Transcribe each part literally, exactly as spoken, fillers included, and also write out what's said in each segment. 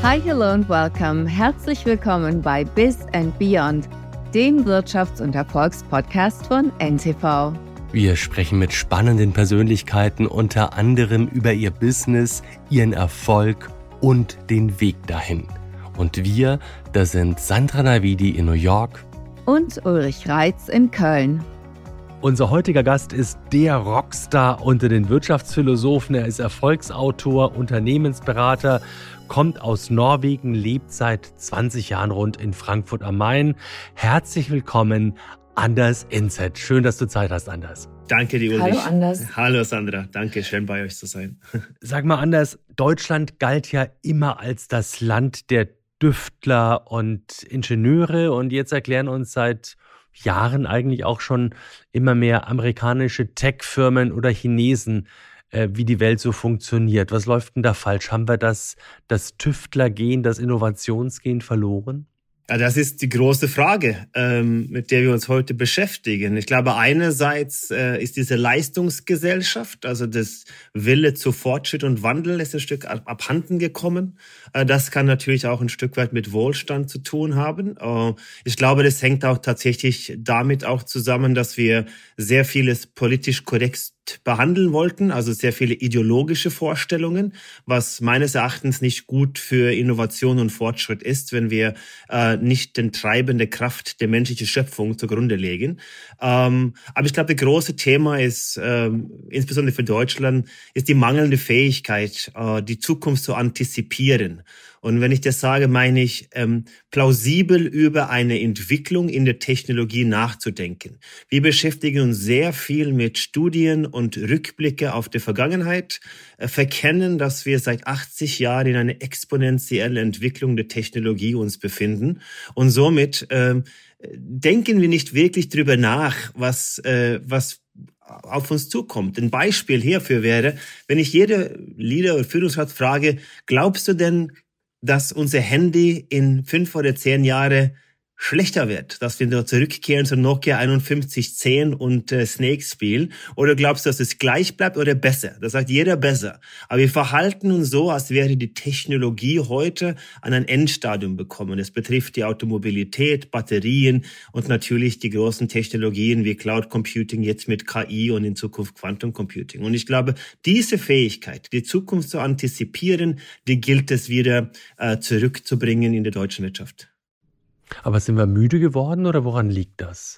Hi, hello and welcome. Herzlich willkommen bei Biz and Beyond, dem Wirtschafts- und Erfolgspodcast von N T V. Wir sprechen mit spannenden Persönlichkeiten unter anderem über ihr Business, ihren Erfolg und den Weg dahin. Und wir, das sind Sandra Navidi in New York und Ulrich Reitz in Köln. Unser heutiger Gast ist der Rockstar unter den Wirtschaftsphilosophen. Er ist Erfolgsautor, Unternehmensberater, kommt aus Norwegen, lebt seit zwanzig Jahren rund in Frankfurt am Main. Herzlich willkommen, Anders Inset. Schön, dass du Zeit hast, Anders. Danke dir, Ulrich. Hallo, Anders. Hallo, Sandra. Danke, schön bei euch zu sein. Sag mal, Anders, Deutschland galt ja immer als das Land der Tüftler und Ingenieure und jetzt erklären uns seit Jahren eigentlich auch schon immer mehr amerikanische Tech-Firmen oder Chinesen, äh, wie die Welt so funktioniert. Was läuft denn da falsch? Haben wir das, das Tüftlergehen, das Innovationsgehen verloren? Ja, das ist die große Frage, ähm, mit der wir uns heute beschäftigen. Ich glaube, einerseits äh, ist diese Leistungsgesellschaft, also das Wille zu Fortschritt und Wandel, ist ein Stück ab, abhanden gekommen. Äh, das kann natürlich auch ein Stück weit mit Wohlstand zu tun haben. Äh, ich glaube, das hängt auch tatsächlich damit auch zusammen, dass wir sehr vieles politisch korrekt behandeln wollten, also sehr viele ideologische Vorstellungen, was meines Erachtens nicht gut für Innovation und Fortschritt ist, wenn wir äh, nicht den treibende Kraft der menschlichen Schöpfung zugrunde legen. Ähm, aber ich glaube, das große Thema ist, ähm, insbesondere für Deutschland, ist die mangelnde Fähigkeit, äh, die Zukunft zu antizipieren. Und wenn ich das sage, meine ich, ähm, plausibel über eine Entwicklung in der Technologie nachzudenken. Wir beschäftigen uns sehr viel mit Studien und Rückblicke auf die Vergangenheit, äh, verkennen, dass wir seit achtzig Jahren in einer exponentiellen Entwicklung der Technologie uns befinden. Und somit ähm, denken wir nicht wirklich drüber nach, was, äh, was auf uns zukommt. Ein Beispiel hierfür wäre, wenn ich jede Leader- oder Führungskraft frage, glaubst du denn, dass unser Handy in fünf oder zehn Jahre schlechter wird, dass wir nur zurückkehren zu Nokia einundfünfzig zehn und äh, Snake spielen? Oder glaubst du, dass es gleich bleibt oder besser? Das sagt jeder besser. Aber wir verhalten uns so, als wäre die Technologie heute an ein Endstadium bekommen. Es betrifft die Automobilität, Batterien und natürlich die großen Technologien wie Cloud Computing, jetzt mit K I und in Zukunft Quantum Computing. Und ich glaube, diese Fähigkeit, die Zukunft zu antizipieren, die gilt es wieder äh, zurückzubringen in der deutschen Wirtschaft. Aber sind wir müde geworden oder woran liegt das?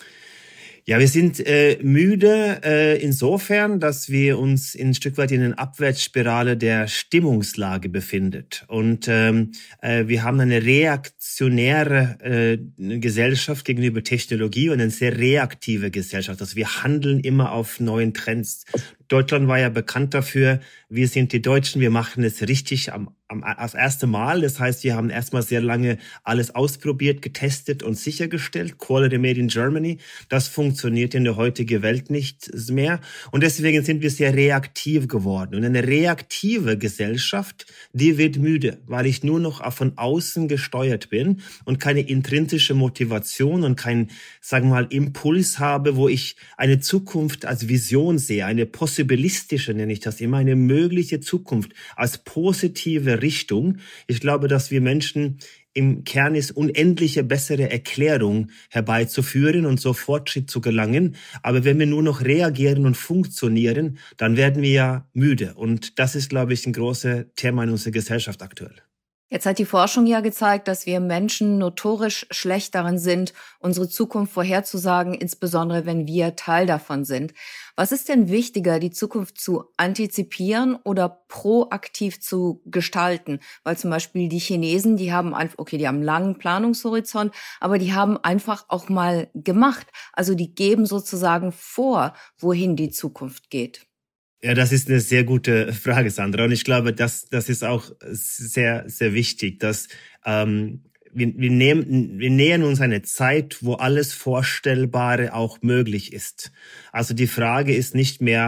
Ja, wir sind äh, müde äh, insofern, dass wir uns ein Stück weit in einer Abwärtsspirale der Stimmungslage befindet. Und ähm, äh, wir haben eine reaktionäre äh, Gesellschaft gegenüber Technologie und eine sehr reaktive Gesellschaft. Also wir handeln immer auf neuen Trends. Deutschland war ja bekannt dafür, wir sind die Deutschen, wir machen es richtig am, am, das erste Mal. Das heißt, wir haben erstmal sehr lange alles ausprobiert, getestet und sichergestellt. Quality made in Germany. Das funktioniert in der heutigen Welt nicht mehr. Und deswegen sind wir sehr reaktiv geworden. Und eine reaktive Gesellschaft, die wird müde, weil ich nur noch von außen gesteuert bin und keine intrinsische Motivation und keinen, sagen wir mal, Impuls habe, wo ich eine Zukunft als Vision sehe, eine possibilistische, nenne ich das immer, eine mögliche Zukunft als positive Richtung. Ich glaube, dass wir Menschen im Kern ist, unendliche bessere Erklärung herbeizuführen und so Fortschritt zu gelangen. Aber wenn wir nur noch reagieren und funktionieren, dann werden wir ja müde. Und das ist, glaube ich, ein großes Thema in unserer Gesellschaft aktuell. Jetzt hat die Forschung ja gezeigt, dass wir Menschen notorisch schlecht darin sind, unsere Zukunft vorherzusagen, insbesondere wenn wir Teil davon sind. Was ist denn wichtiger, die Zukunft zu antizipieren oder proaktiv zu gestalten? Weil zum Beispiel die Chinesen, die haben einfach, okay, die haben einen langen Planungshorizont, aber die haben einfach auch mal gemacht. Also die geben sozusagen vor, wohin die Zukunft geht. Ja, das ist eine sehr gute Frage, Sandra. Und ich glaube, das, das ist auch sehr, sehr wichtig, dass ähm, wir, wir, nehmen, wir nähern uns eine Zeit, wo alles Vorstellbare auch möglich ist. Also die Frage ist nicht mehr,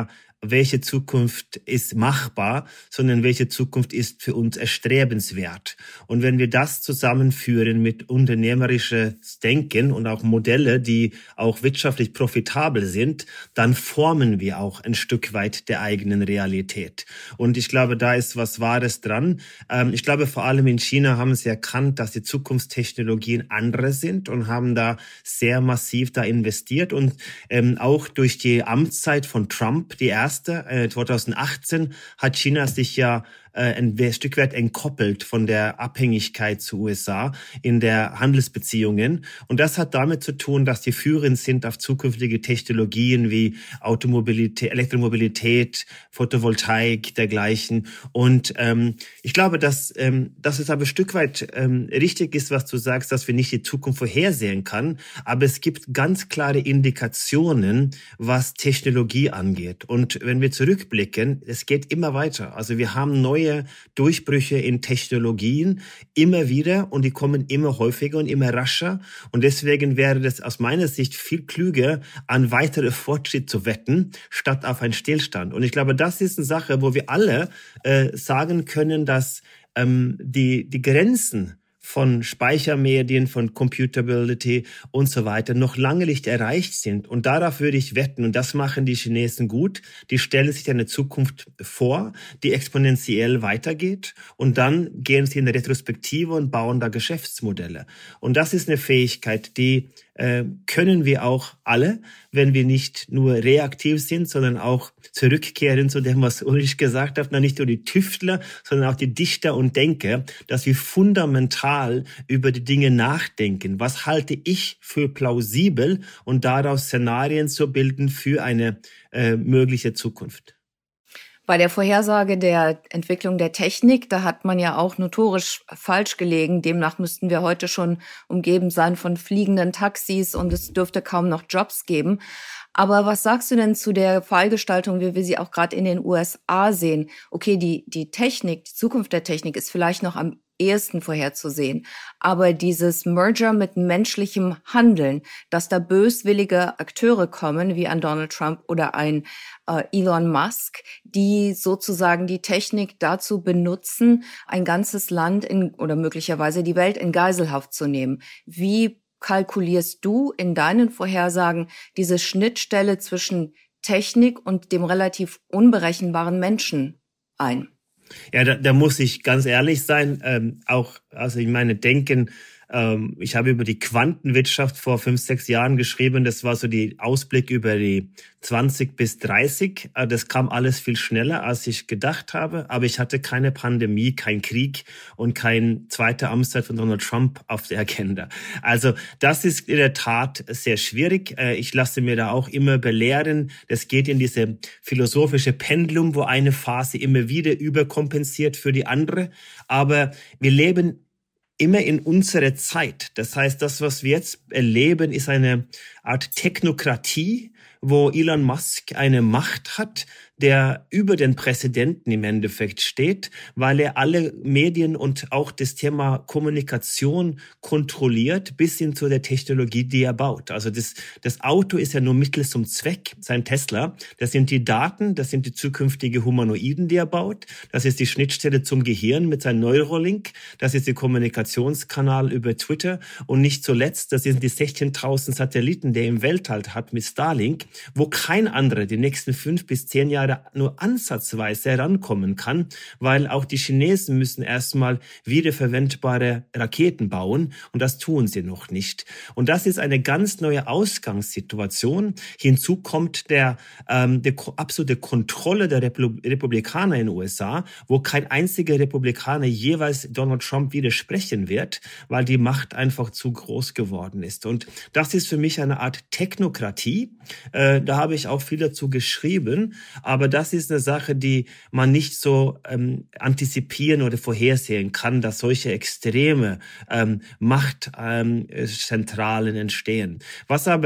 welche Zukunft ist machbar, sondern welche Zukunft ist für uns erstrebenswert. Und wenn wir das zusammenführen mit unternehmerisches Denken und auch Modelle, die auch wirtschaftlich profitabel sind, dann formen wir auch ein Stück weit der eigenen Realität. Und ich glaube, da ist was Wahres dran. Ich glaube, vor allem in China haben sie erkannt, dass die Zukunftstechnologien andere sind und haben da sehr massiv da investiert. Und ähm, auch durch die Amtszeit von Trump, die erste, zwanzig achtzehn, hat China sich ja ein Stück weit entkoppelt von der Abhängigkeit zu U S A in der Handelsbeziehungen. Und das hat damit zu tun, dass die führend sind auf zukünftige Technologien wie Automobilität, Elektromobilität, Photovoltaik, dergleichen. Und ähm, ich glaube, dass, ähm, dass es aber ein Stück weit ähm, richtig ist, was du sagst, dass wir nicht die Zukunft vorhersehen können. Aber es gibt ganz klare Indikationen, was Technologie angeht. Und wenn wir zurückblicken, es geht immer weiter. Also wir haben neue Durchbrüche in Technologien immer wieder und die kommen immer häufiger und immer rascher. Und deswegen wäre das aus meiner Sicht viel klüger, an weitere Fortschritt zu wetten, statt auf einen Stillstand. Und ich glaube, das ist eine Sache, wo wir alle äh, sagen können, dass ähm, die, die Grenzen von Speichermedien, von Computability und so weiter noch lange nicht erreicht sind. Und darauf würde ich wetten, und das machen die Chinesen gut, die stellen sich eine Zukunft vor, die exponentiell weitergeht und dann gehen sie in eine Retrospektive und bauen da Geschäftsmodelle. Und das ist eine Fähigkeit, die äh, können wir auch alle, wenn wir nicht nur reaktiv sind, sondern auch zurückkehren zu dem, was Ulrich gesagt hat, nicht nur die Tüftler, sondern auch die Dichter und Denker, dass wir fundamental über die Dinge nachdenken. Was halte ich für plausibel und daraus Szenarien zu bilden für eine äh, mögliche Zukunft? Bei der Vorhersage der Entwicklung der Technik, da hat man ja auch notorisch falsch gelegen. Demnach müssten wir heute schon umgeben sein von fliegenden Taxis und es dürfte kaum noch Jobs geben. Aber was sagst du denn zu der Fallgestaltung, wie wir sie auch gerade in den U S A sehen? Okay, die, die Technik, die Zukunft der Technik ist vielleicht noch am ehesten vorherzusehen. Aber dieses Merger mit menschlichem Handeln, dass da böswillige Akteure kommen, wie ein Donald Trump oder ein äh, Elon Musk, die sozusagen die Technik dazu benutzen, ein ganzes Land in, oder möglicherweise die Welt in Geiselhaft zu nehmen. Wie kalkulierst du in deinen Vorhersagen diese Schnittstelle zwischen Technik und dem relativ unberechenbaren Menschen ein? Ja, da, da muss ich ganz ehrlich sein, ähm, auch, also ich meine, denken, ähm, ich habe über die Quantenwirtschaft vor fünf, sechs Jahren geschrieben, das war so die Ausblick über die zwanzig bis dreißig, das kam alles viel schneller, als ich gedacht habe, aber ich hatte keine Pandemie, kein Krieg und kein zweite Amtszeit von Donald Trump auf der Agenda. Also das ist in der Tat sehr schwierig. Ich lasse mir da auch immer belehren, das geht in diese philosophische Pendulum, wo eine Phase immer wieder überkompensiert für die andere, aber wir leben immer in unserer Zeit. Das heißt, das, was wir jetzt erleben, ist eine Art Technokratie, wo Elon Musk eine Macht hat, der über den Präsidenten im Endeffekt steht, weil er alle Medien und auch das Thema Kommunikation kontrolliert, bis hin zu der Technologie, die er baut. Also das, das Auto ist ja nur Mittel zum Zweck, sein Tesla. Das sind die Daten, das sind die zukünftigen Humanoiden, die er baut. Das ist die Schnittstelle zum Gehirn mit seinem Neuralink. Das ist der Kommunikationskanal über Twitter. Und nicht zuletzt, das sind die sechzehntausend Satelliten, die er im Weltall hat mit Starlink, wo kein anderer die nächsten fünf bis zehn Jahre nur ansatzweise herankommen kann, weil auch die Chinesen müssen erstmal wiederverwendbare Raketen bauen und das tun sie noch nicht. Und das ist eine ganz neue Ausgangssituation. Hinzu kommt der, ähm, der absolute Kontrolle der Repub- Republikaner in den U S A, wo kein einziger Republikaner jeweils Donald Trump widersprechen wird, weil die Macht einfach zu groß geworden ist. Und das ist für mich eine Art Technokratie. Äh, da habe ich auch viel dazu geschrieben, aber das ist eine Sache, die man nicht so ähm, antizipieren oder vorhersehen kann, dass solche extreme ähm, Machtzentralen ähm, entstehen. Was aber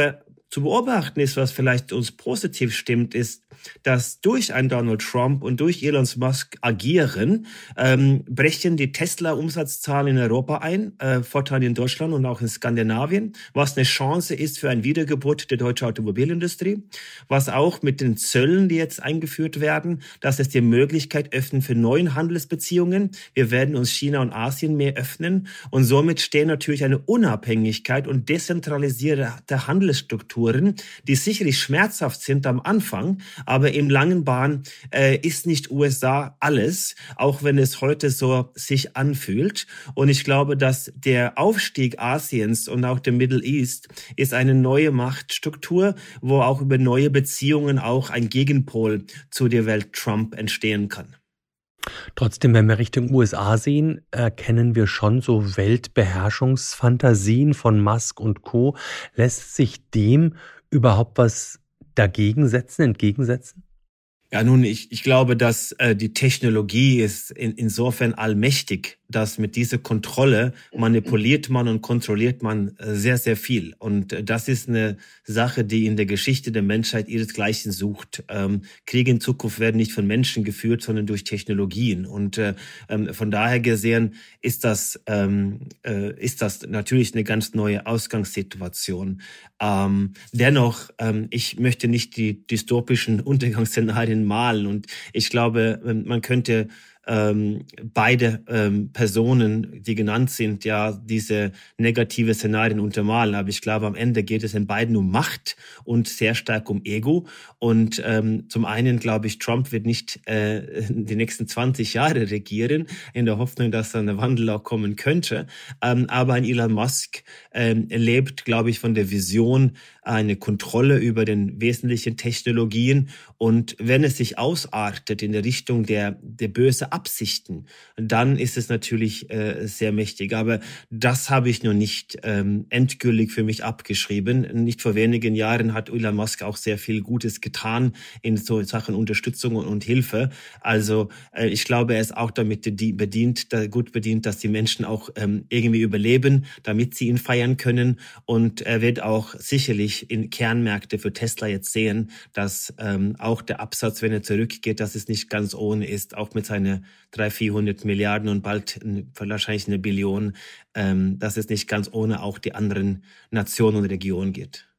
zu beobachten ist, was vielleicht uns positiv stimmt, ist, dass durch einen Donald Trump und durch Elon Musk agieren, ähm, brechen die Tesla-Umsatzzahlen in Europa ein, äh, Vorteil in Deutschland und auch in Skandinavien, was eine Chance ist für ein Wiedergeburt der deutschen Automobilindustrie, was auch mit den Zöllen, die jetzt eingeführt werden, dass es die Möglichkeit öffnet für neue Handelsbeziehungen. Wir werden uns China und Asien mehr öffnen und somit stehen natürlich eine Unabhängigkeit und dezentralisierte Handelsstrukturen, die sicherlich schmerzhaft sind am Anfang, aber im langen Bahn äh, ist nicht U S A alles, auch wenn es heute so sich anfühlt. Und ich glaube, dass der Aufstieg Asiens und auch der Middle East ist eine neue Machtstruktur, wo auch über neue Beziehungen auch ein Gegenpol zu der Welt Trump entstehen kann. Trotzdem, wenn wir Richtung U S A sehen, erkennen wir schon so Weltbeherrschungsfantasien von Musk und Co. Lässt sich dem überhaupt was dagegen setzen, entgegensetzen? Ja, nun, ich, ich glaube, dass äh, die Technologie ist in, insofern allmächtig, dass mit dieser Kontrolle manipuliert man und kontrolliert man äh, sehr, sehr viel. Und äh, das ist eine Sache, die in der Geschichte der Menschheit ihresgleichen sucht. Ähm, Kriege in Zukunft werden nicht von Menschen geführt, sondern durch Technologien. Und äh, ähm, von daher gesehen ist das, ähm, äh, ist das natürlich eine ganz neue Ausgangssituation. Ähm, dennoch, ähm, ich möchte nicht die dystopischen Untergangsszenarien malen. Und ich glaube, man könnte ähm, beide ähm, Personen, die genannt sind, ja diese negative Szenarien untermalen. Aber ich glaube, am Ende geht es in beiden um Macht und sehr stark um Ego. Und ähm, zum einen glaube ich, Trump wird nicht äh, die nächsten zwanzig Jahre regieren, in der Hoffnung, dass da ein Wandel auch kommen könnte. Ähm, aber ein Elon Musk ähm, lebt, glaube ich, von der Vision, eine Kontrolle über den wesentlichen Technologien. Und wenn es sich ausartet in der Richtung der, der böse Absichten, dann ist es natürlich äh, sehr mächtig. Aber das habe ich noch nicht ähm, endgültig für mich abgeschrieben. Nicht vor wenigen Jahren hat Elon Musk auch sehr viel Gutes getan in so Sachen Unterstützung und, und Hilfe. Also äh, ich glaube, er ist auch damit bedient, da gut bedient, dass die Menschen auch ähm, irgendwie überleben, damit sie ihn feiern können. Und er wird auch sicherlich in Kernmärkte für Tesla jetzt sehen, dass ähm, auch der Absatz, wenn er zurückgeht, dass es nicht ganz ohne ist, auch mit seinen dreihundert, vierhundert Milliarden und bald wahrscheinlich eine Billion, ähm, dass es nicht ganz ohne auch die anderen Nationen und Regionen geht.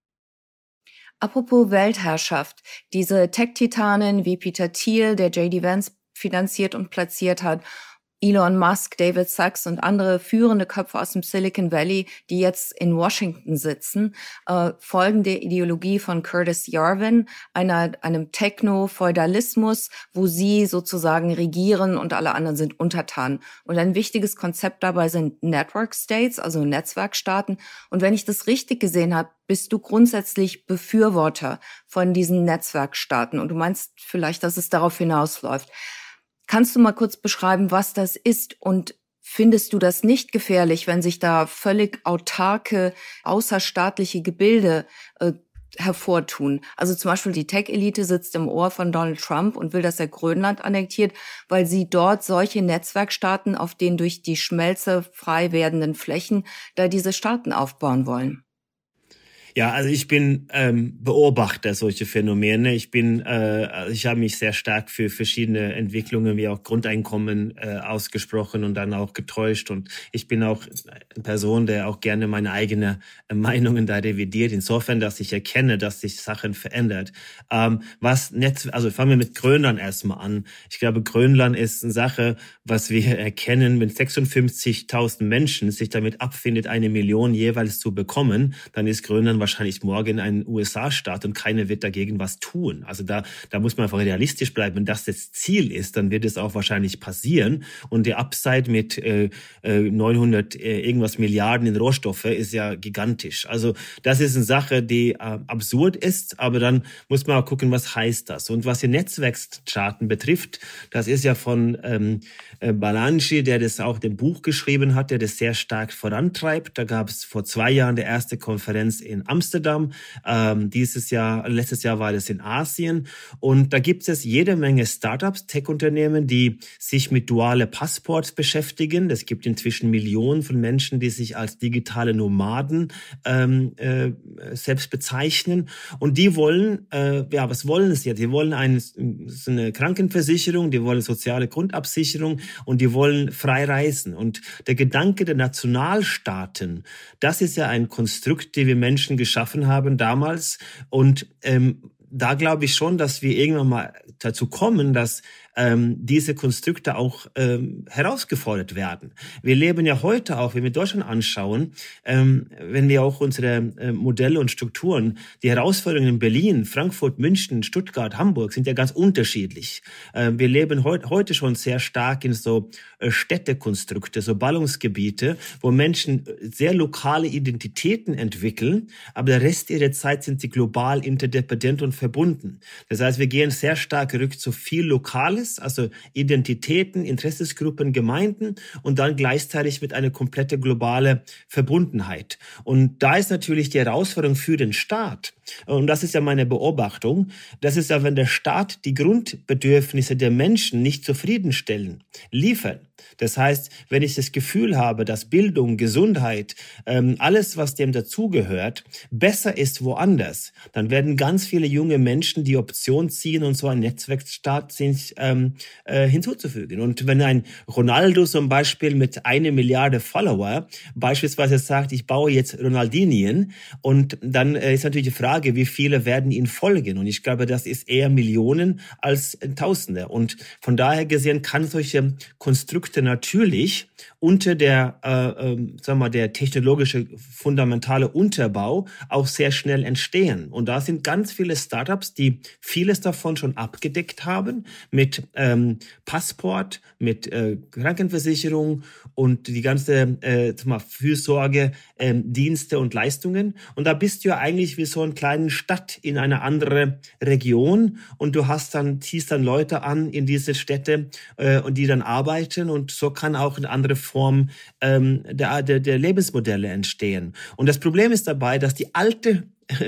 Apropos Weltherrschaft, diese Tech-Titanen wie Peter Thiel, der J D Vance finanziert und platziert hat, Elon Musk, David Sachs und andere führende Köpfe aus dem Silicon Valley, die jetzt in Washington sitzen, äh, folgen der Ideologie von Curtis Yarvin, einer, einem Techno-Feudalismus, wo sie sozusagen regieren und alle anderen sind untertan. Und ein wichtiges Konzept dabei sind Network States, also Netzwerkstaaten. Und wenn ich das richtig gesehen habe, bist du grundsätzlich Befürworter von diesen Netzwerkstaaten. Und du meinst vielleicht, dass es darauf hinausläuft. Kannst du mal kurz beschreiben, was das ist, und findest du das nicht gefährlich, wenn sich da völlig autarke, außerstaatliche Gebilde äh, hervortun? Also zum Beispiel die Tech-Elite sitzt im Ohr von Donald Trump und will, dass er Grönland annektiert, weil sie dort solche Netzwerkstaaten auf den durch die Schmelze frei werdenden Flächen da diese Staaten aufbauen wollen. Ja, also ich bin ähm, Beobachter solcher Phänomene. Ich bin, äh, ich habe mich sehr stark für verschiedene Entwicklungen wie auch Grundeinkommen äh, ausgesprochen und dann auch getäuscht. Und ich bin auch eine Person, der auch gerne meine eigenen äh, Meinungen da revidiert. Insofern, dass ich erkenne, dass sich Sachen verändert. Ähm, was Netz, also fangen wir mit Grönland erstmal an. Ich glaube, Grönland ist eine Sache, was wir erkennen, wenn sechsundfünfzigtausend Menschen sich damit abfindet, eine Million jeweils zu bekommen, dann ist Grönland wahrscheinlich morgen ein U S A-Staat und keiner wird dagegen was tun. Also da, da muss man einfach realistisch bleiben. Wenn das das Ziel ist, dann wird es auch wahrscheinlich passieren. Und der Upside mit äh, neunhundert äh, irgendwas Milliarden in Rohstoffe ist ja gigantisch. Also das ist eine Sache, die äh, absurd ist, aber dann muss man auch gucken, was heißt das. Und was die Netzwerkstaaten betrifft, das ist ja von ähm, Balanchi, der das auch im Buch geschrieben hat, der das sehr stark vorantreibt. Da gab es vor zwei Jahren die erste Konferenz in Amsterdam. Ähm, dieses Jahr, letztes Jahr war das in Asien. Und da gibt es jede Menge Startups, Tech-Unternehmen, die sich mit duale Passports beschäftigen. Es gibt inzwischen Millionen von Menschen, die sich als digitale Nomaden ähm, äh, selbst bezeichnen. Und die wollen, äh, ja, was wollen sie jetzt? Die wollen eine, so eine Krankenversicherung, die wollen soziale Grundabsicherung und die wollen frei reisen. Und der Gedanke der Nationalstaaten, das ist ja ein Konstrukt, den wir Menschen geschaffen haben damals. Und ähm, da glaube ich schon, dass wir irgendwann mal dazu kommen, dass ähm, diese Konstrukte auch ähm, herausgefordert werden. Wir leben ja heute auch, wenn wir Deutschland anschauen, ähm, wenn wir auch unsere äh, Modelle und Strukturen, die Herausforderungen in Berlin, Frankfurt, München, Stuttgart, Hamburg sind ja ganz unterschiedlich. Äh, wir leben heut, heute schon sehr stark in so äh, Städtekonstrukte, so Ballungsgebiete, wo Menschen sehr lokale Identitäten entwickeln, aber der Rest ihrer Zeit sind sie global interdependent und verbunden. Das heißt, wir gehen sehr stark rück zu viel Lokales, also Identitäten, Interessensgruppen, Gemeinden und dann gleichzeitig mit einer komplette globale Verbundenheit. Und da ist natürlich die Herausforderung für den Staat, und das ist ja meine Beobachtung, das ist ja, wenn der Staat die Grundbedürfnisse der Menschen nicht zufriedenstellen, liefern. Das heißt, wenn ich das Gefühl habe, dass Bildung, Gesundheit, ähm, alles, was dem dazugehört, besser ist woanders, dann werden ganz viele junge Menschen die Option ziehen und so einen Netzwerkstaat sich ähm, äh, hinzuzufügen. Und wenn ein Ronaldo zum Beispiel mit einer Milliarde Follower beispielsweise sagt, ich baue jetzt Ronaldinien, und dann äh, ist natürlich die Frage, wie viele werden ihn folgen? Und ich glaube, das ist eher Millionen als äh, Tausende. Und von daher gesehen kann solche Konstrukte natürlich unter der, äh, äh, sagen wir, der technologische fundamentale Unterbau auch sehr schnell entstehen. Und da sind ganz viele Startups, die vieles davon schon abgedeckt haben mit ähm, Passport, mit äh, Krankenversicherung und die ganze äh, sagen wir, Fürsorge, äh, Dienste und Leistungen. Und da bist du ja eigentlich wie so eine kleine Stadt in eine andere Region, und du hast dann ziehst dann Leute an in diese Städte äh, und die dann arbeiten, und so kann auch eine andere Form ähm, der, der, der Lebensmodelle entstehen. Und das Problem ist dabei, dass die alte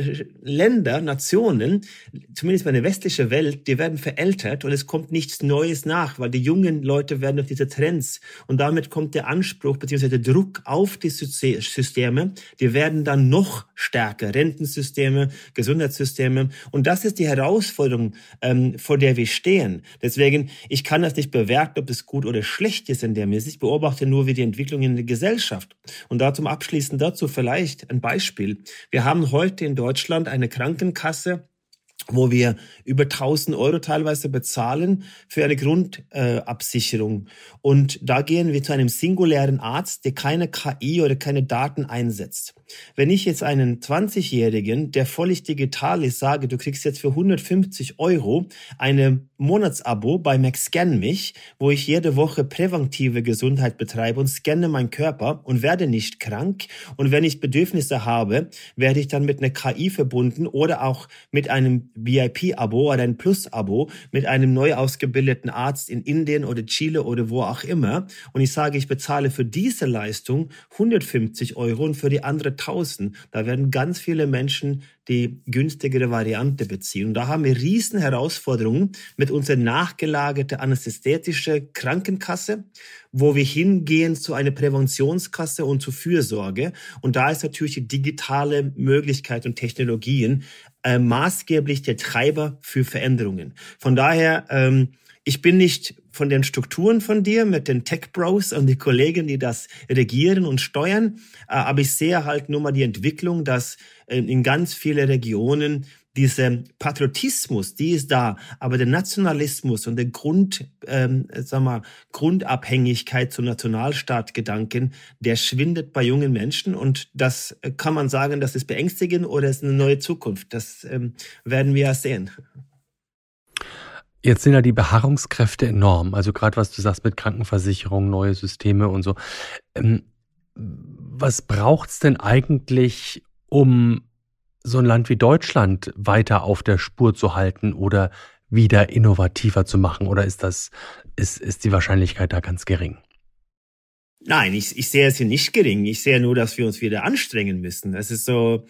Länder, Nationen, zumindest meine westliche Welt, die werden verältert und es kommt nichts Neues nach, weil die jungen Leute werden durch diese Trends, und damit kommt der Anspruch bzw. der Druck auf die Systeme, die werden dann noch stärker, Rentensysteme, Gesundheitssysteme, und das ist die Herausforderung, ähm, vor der wir stehen. Deswegen, ich kann das nicht bewerten, ob es gut oder schlecht ist in der Hinsicht. Ich beobachte nur, wie die Entwicklung in der Gesellschaft. Und da zum Abschließen dazu vielleicht ein Beispiel. Wir haben heute in Deutschland eine Krankenkasse, wo wir über tausend Euro teilweise bezahlen für eine Grundabsicherung. Äh, und da gehen wir zu einem singulären Arzt, der keine K I oder keine Daten einsetzt. Wenn ich jetzt einen zwanzigjährigen, der völlig digital ist, sage, du kriegst jetzt für hundertfünfzig Euro eine Monatsabo bei McScan mich, wo ich jede Woche präventive Gesundheit betreibe und scanne meinen Körper und werde nicht krank. Und wenn ich Bedürfnisse habe, werde ich dann mit einer K I verbunden oder auch mit einem V I P-Abo oder ein Plus-Abo mit einem neu ausgebildeten Arzt in Indien oder Chile oder wo auch immer. Und ich sage, ich bezahle für diese Leistung hundertfünfzig Euro und für die andere tausend. Da werden ganz viele Menschen die günstigere Variante beziehen. Und da haben wir riesen Herausforderungen mit unserer nachgelagerten anästhetische Krankenkasse, wo wir hingehen zu einer Präventionskasse und zu Fürsorge. Und da ist natürlich die digitale Möglichkeit und Technologien äh, maßgeblich der Treiber für Veränderungen. Von daher, ähm, ich bin nicht von den Strukturen von dir mit den Tech-Bros und die Kollegen, die das regieren und steuern, äh, aber ich sehe halt nur mal die Entwicklung, dass äh, in ganz vielen Regionen diese Patriotismus, die ist da, aber der Nationalismus und der Grund, ähm, sag mal, Grundabhängigkeit zum Nationalstaatgedanken, der schwindet bei jungen Menschen, und das äh, kann man sagen, das ist beängstigend oder ist eine neue Zukunft. Das ähm, werden wir ja sehen. Jetzt sind ja die Beharrungskräfte enorm. Also gerade was du sagst mit Krankenversicherung, neue Systeme und so. Ähm, was braucht's denn eigentlich, um so ein Land wie Deutschland weiter auf der Spur zu halten oder wieder innovativer zu machen? Oder ist das, ist, ist die Wahrscheinlichkeit da ganz gering? Nein, ich, ich sehe es hier nicht gering. Ich sehe nur, dass wir uns wieder anstrengen müssen. Das ist so,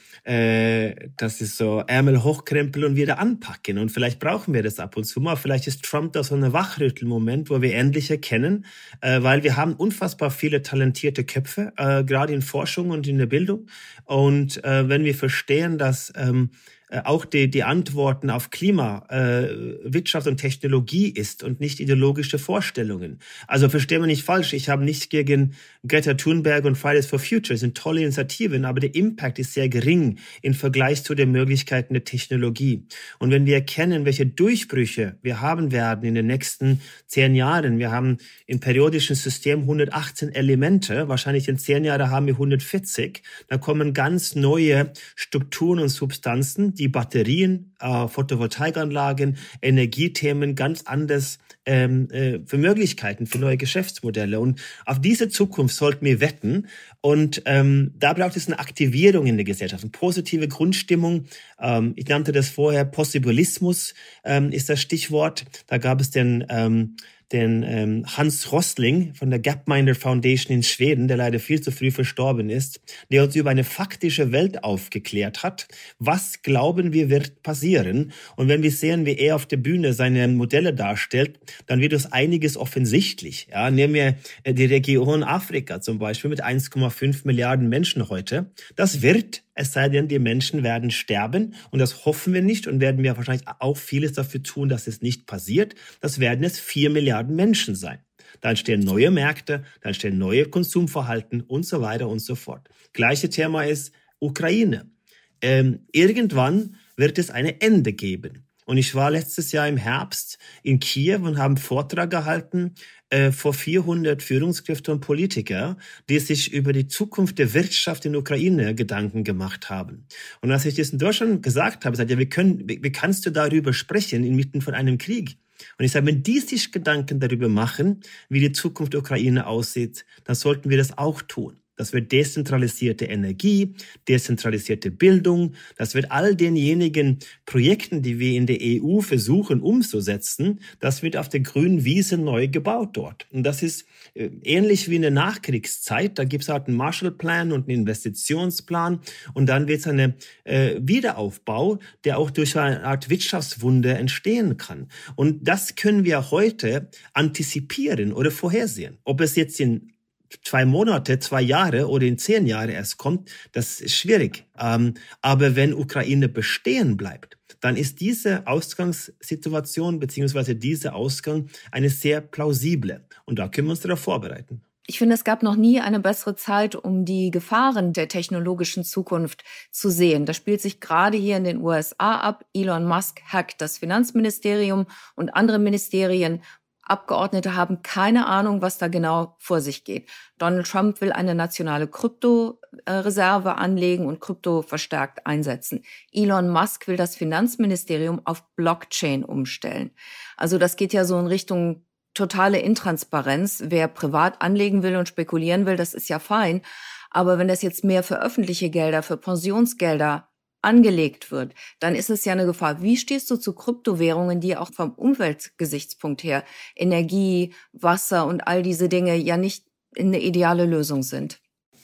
äh, das ist so Ärmel hochkrempeln und wieder anpacken. Und vielleicht brauchen wir das ab und zu mal. Vielleicht ist Trump da so ein Wachrüttelmoment, wo wir endlich erkennen, äh, weil wir haben unfassbar viele talentierte Köpfe, äh, gerade in Forschung und in der Bildung. Und äh, wenn wir verstehen, dass ähm, auch die, die Antworten auf Klima, äh, Wirtschaft und Technologie ist und nicht ideologische Vorstellungen. Also verstehen wir nicht falsch, ich habe nichts gegen Greta Thunberg und Fridays for Future, das sind tolle Initiativen, aber der Impact ist sehr gering im Vergleich zu den Möglichkeiten der Technologie. Und wenn wir erkennen, welche Durchbrüche wir haben werden in den nächsten zehn Jahren, wir haben im periodischen System hundertachtzehn Elemente, wahrscheinlich in zehn Jahren haben wir hundertvierzig, da kommen ganz neue Strukturen und Substanzen, die Batterien, äh, Photovoltaikanlagen, Energiethemen ganz anders ähm, äh, für Möglichkeiten, für neue Geschäftsmodelle. Und auf diese Zukunft sollten wir wetten. Und ähm, da braucht es eine Aktivierung in der Gesellschaft, eine positive Grundstimmung. Ähm, ich nannte das vorher, Possibilismus ähm, ist das Stichwort. Da gab es den ähm, den ähm, Hans Rosling von der Gapminder Foundation in Schweden, der leider viel zu früh verstorben ist, der uns über eine faktische Welt aufgeklärt hat. Was glauben wir wird passieren? Und wenn wir sehen, wie er auf der Bühne seine Modelle darstellt, dann wird uns einiges offensichtlich. Ja, nehmen wir die Region Afrika zum Beispiel mit eins Komma fünf Milliarden Menschen heute. Das wird, es sei denn, die Menschen werden sterben. Und das hoffen wir nicht und werden wir wahrscheinlich auch vieles dafür tun, dass es nicht passiert. Das werden es vier Milliarden Menschen sein. Da entstehen neue Märkte, da entstehen neue Konsumverhalten und so weiter und so fort. Gleiche Thema ist Ukraine. Ähm, irgendwann wird es ein Ende geben. Und ich war letztes Jahr im Herbst in Kiew und habe einen Vortrag gehalten äh, vor vierhundert Führungskräften und Politiker, die sich über die Zukunft der Wirtschaft in der Ukraine Gedanken gemacht haben. Und als ich das in Deutschland gesagt habe, sagte, ja, wir können, wie, wie kannst du darüber sprechen inmitten von einem Krieg? Und ich sage, wenn die sich Gedanken darüber machen, wie die Zukunft der Ukraine aussieht, dann sollten wir das auch tun. Das wird dezentralisierte Energie, dezentralisierte Bildung. Das wird all denjenigen Projekten, die wir in der E U versuchen umzusetzen, das wird auf der grünen Wiese neu gebaut dort. Und das ist äh, ähnlich wie in der Nachkriegszeit. Da gibt es halt einen Marshallplan und einen Investitionsplan. Und dann wird es einen äh, Wiederaufbau, der auch durch eine Art Wirtschaftswunder entstehen kann. Und das können wir heute antizipieren oder vorhersehen. Ob es jetzt in zwei Monate, zwei Jahre oder in zehn Jahre erst kommt, das ist schwierig. Ähm, aber wenn Ukraine bestehen bleibt, dann ist diese Ausgangssituation beziehungsweise dieser Ausgang eine sehr plausible. Und da können wir uns darauf vorbereiten. Ich finde, es gab noch nie eine bessere Zeit, um die Gefahren der technologischen Zukunft zu sehen. Das spielt sich gerade hier in den U S A ab. Elon Musk hackt das Finanzministerium und andere Ministerien. Abgeordnete haben keine Ahnung, was da genau vor sich geht. Donald Trump will eine nationale Kryptoreserve anlegen und Krypto verstärkt einsetzen. Elon Musk will das Finanzministerium auf Blockchain umstellen. Also das geht ja so in Richtung totale Intransparenz. Wer privat anlegen will und spekulieren will, das ist ja fein. Aber wenn das jetzt mehr für öffentliche Gelder, für Pensionsgelder angelegt wird, dann ist es ja eine Gefahr. Wie stehst du zu Kryptowährungen, die auch vom Umweltgesichtspunkt her, Energie, Wasser und all diese Dinge ja nicht eine ideale Lösung sind?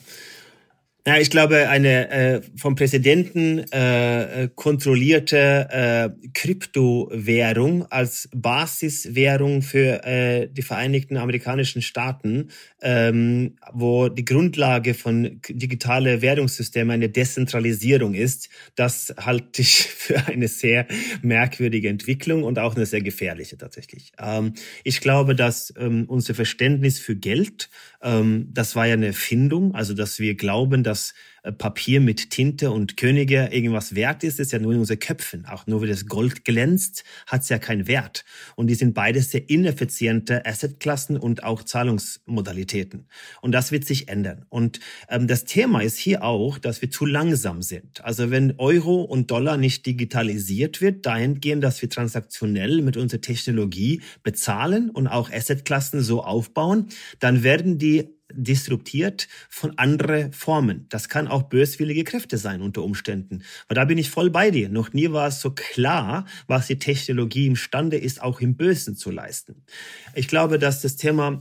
Ja, ich glaube, eine äh, vom Präsidenten äh, kontrollierte äh, Kryptowährung als Basiswährung für äh, die Vereinigten Amerikanischen Staaten, ähm, wo die Grundlage von digitale Währungssystemen eine Dezentralisierung ist, das halte ich für eine sehr merkwürdige Entwicklung und auch eine sehr gefährliche tatsächlich. Ähm, ich glaube, dass ähm, unser Verständnis für Geld, ähm, das war ja eine Erfindung, also dass wir glauben, dass Papier mit Tinte und Könige irgendwas wert ist, ist ja nur in unseren Köpfen. Auch nur, wie das Gold glänzt, hat es ja keinen Wert. Und die sind beides sehr ineffiziente Assetklassen und auch Zahlungsmodalitäten. Und das wird sich ändern. Und ähm, das Thema ist hier auch, dass wir zu langsam sind. Also wenn Euro und Dollar nicht digitalisiert wird, dahingehend, dass wir transaktionell mit unserer Technologie bezahlen und auch Assetklassen so aufbauen, dann werden die disruptiert von anderen Formen. Das kann auch böswillige Kräfte sein unter Umständen. Aber da bin ich voll bei dir. Noch nie war es so klar, was die Technologie imstande ist, auch im Bösen zu leisten. Ich glaube, dass das Thema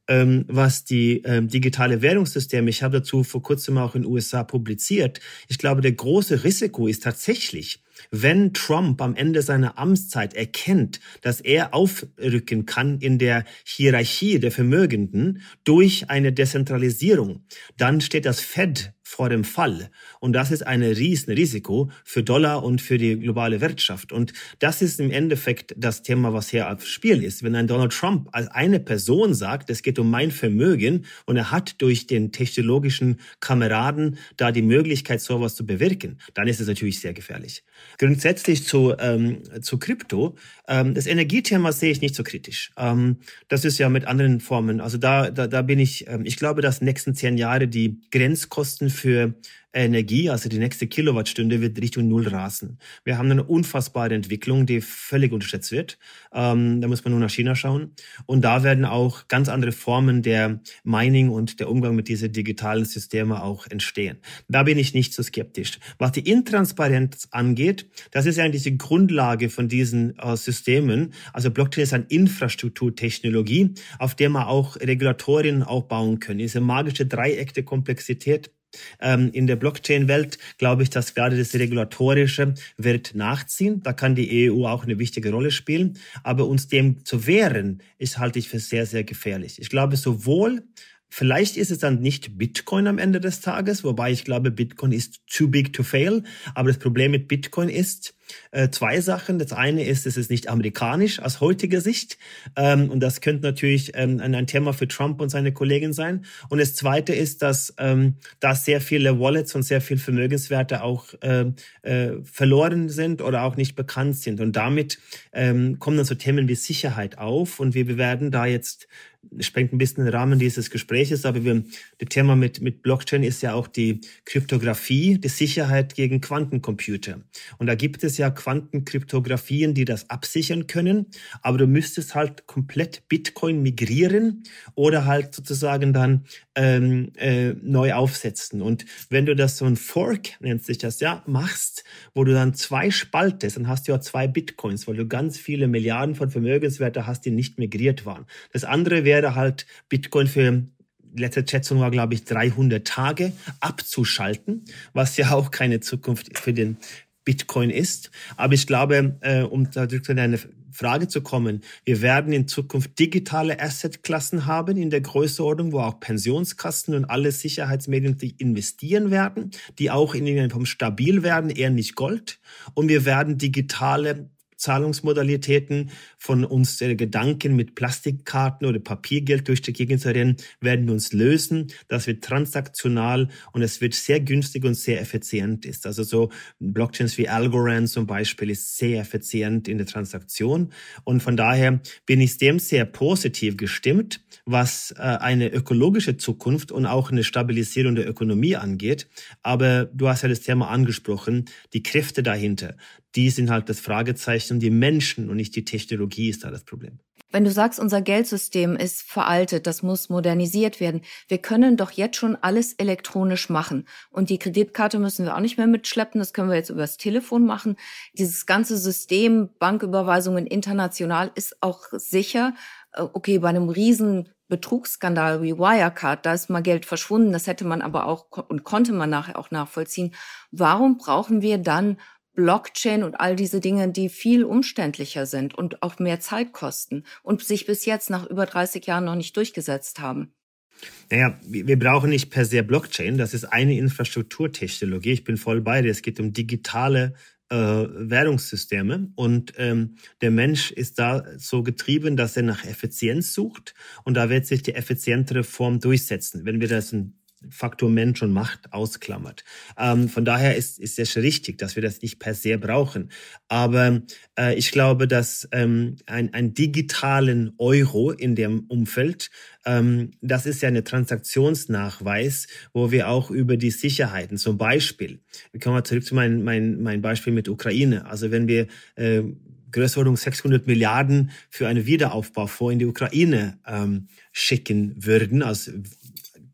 ähm, was die ähm, digitale Währungssysteme, ich habe dazu vor kurzem auch in den U S A publiziert, ich glaube, der große Risiko ist tatsächlich, wenn Trump am Ende seiner Amtszeit erkennt, dass er aufrücken kann in der Hierarchie der Vermögenden durch eine Dezentralisierung, dann steht das Fed vor dem Fall. Und das ist ein Riesenrisiko für Dollar und für die globale Wirtschaft. Und das ist im Endeffekt das Thema, was hier auf Spiel ist. Wenn ein Donald Trump als eine Person sagt, es geht um mein Vermögen und er hat durch den technologischen Kameraden da die Möglichkeit, sowas zu bewirken, dann ist es natürlich sehr gefährlich. Grundsätzlich zu, ähm, zu Krypto, ähm, das Energiethema sehe ich nicht so kritisch. Ähm, das ist ja mit anderen Formen. Also da, da, da bin ich, ähm, ich glaube, dass nächsten zehn Jahre die Grenzkosten für Energie, also die nächste Kilowattstunde, wird Richtung Null rasen. Wir haben eine unfassbare Entwicklung, die völlig unterschätzt wird. Ähm, da muss man nur nach China schauen. Und da werden auch ganz andere Formen der Mining und der Umgang mit diesen digitalen Systemen auch entstehen. Da bin ich nicht so skeptisch. Was die Intransparenz angeht, das ist eigentlich die Grundlage von diesen äh, Systemen. Also Blockchain ist eine Infrastrukturtechnologie, auf der man auch Regulatorien aufbauen können. Diese magische Dreieck der Komplexität. In der Blockchain-Welt glaube ich, dass gerade das Regulatorische wird nachziehen. Da kann die E U auch eine wichtige Rolle spielen. Aber uns dem zu wehren, ist, halte ich für sehr, sehr gefährlich. Ich glaube sowohl, vielleicht ist es dann nicht Bitcoin am Ende des Tages, wobei ich glaube, Bitcoin ist too big to fail. Aber das Problem mit Bitcoin ist äh, zwei Sachen. Das eine ist, es ist nicht amerikanisch aus heutiger Sicht. Ähm, und das könnte natürlich ähm, ein, ein Thema für Trump und seine Kollegen sein. Und das zweite ist, dass ähm, da sehr viele Wallets und sehr viele Vermögenswerte auch äh, äh, verloren sind oder auch nicht bekannt sind. Und damit ähm, kommen dann so Themen wie Sicherheit auf. Und wir werden da jetzt, das sprengt ein bisschen den Rahmen dieses Gespräches, aber wir, das Thema mit, mit Blockchain ist ja auch die Kryptographie, die Sicherheit gegen Quantencomputer. Und da gibt es ja Quantenkryptographien, die das absichern können, aber du müsstest halt komplett Bitcoin migrieren oder halt sozusagen dann ähm, äh, neu aufsetzen. Und wenn du das so ein Fork, nennt sich das, ja, machst, wo du dann zwei spaltest, dann hast du ja zwei Bitcoins, weil du ganz viele Milliarden von Vermögenswerte hast, die nicht migriert waren. Das andere wäre halt Bitcoin für, letzte Schätzung war, glaube ich, dreihundert Tage abzuschalten, was ja auch keine Zukunft für den Bitcoin ist. Aber ich glaube, äh, um zurück zu deiner Frage zu kommen, wir werden in Zukunft digitale Assetklassen haben in der Größenordnung, wo auch Pensionskassen und alle Sicherheitsmedien die investieren werden, die auch in irgendeiner Form stabil werden, eher nicht Gold. Und wir werden digitale Zahlungsmodalitäten von uns äh, Gedanken mit Plastikkarten oder Papiergeld durch die Gegend zu rennen, werden wir uns lösen. Das wird transaktional und es wird sehr günstig und sehr effizient ist. Also so Blockchains wie Algorand zum Beispiel ist sehr effizient in der Transaktion und von daher bin ich dem sehr positiv gestimmt, was äh, eine ökologische Zukunft und auch eine Stabilisierung der Ökonomie angeht. Aber du hast ja das Thema angesprochen, die Kräfte dahinter. Die sind halt das Fragezeichen und die Menschen und nicht die Technologie ist da das Problem. Wenn du sagst, unser Geldsystem ist veraltet, das muss modernisiert werden. Wir können doch jetzt schon alles elektronisch machen. Und die Kreditkarte müssen wir auch nicht mehr mitschleppen. Das können wir jetzt übers Telefon machen. Dieses ganze System, Banküberweisungen international ist auch sicher. Okay, bei einem riesen Betrugsskandal wie Wirecard, da ist mal Geld verschwunden. Das hätte man aber auch und konnte man nachher auch nachvollziehen. Warum brauchen wir dann Blockchain und all diese Dinge, die viel umständlicher sind und auch mehr Zeit kosten und sich bis jetzt nach über dreißig Jahren noch nicht durchgesetzt haben? Naja, wir brauchen nicht per se Blockchain. Das ist eine Infrastrukturtechnologie. Ich bin voll bei dir. Es geht um digitale äh, Währungssysteme und ähm, der Mensch ist da so getrieben, dass er nach Effizienz sucht und da wird sich die effizientere Form durchsetzen. Wenn wir das ein Faktor Mensch und Macht ausklammert. Ähm, von daher ist, ist es richtig, dass wir das nicht per se brauchen. Aber äh, ich glaube, dass ähm, ein, ein digitalen Euro in dem Umfeld, ähm, das ist ja eine Transaktionsnachweis, wo wir auch über die Sicherheiten, zum Beispiel, wir kommen mal zurück zu meinem mein, mein Beispiel mit Ukraine. Also wenn wir äh, Größenordnung sechshundert Milliarden für einen Wiederaufbau vor in die Ukraine ähm, schicken würden, als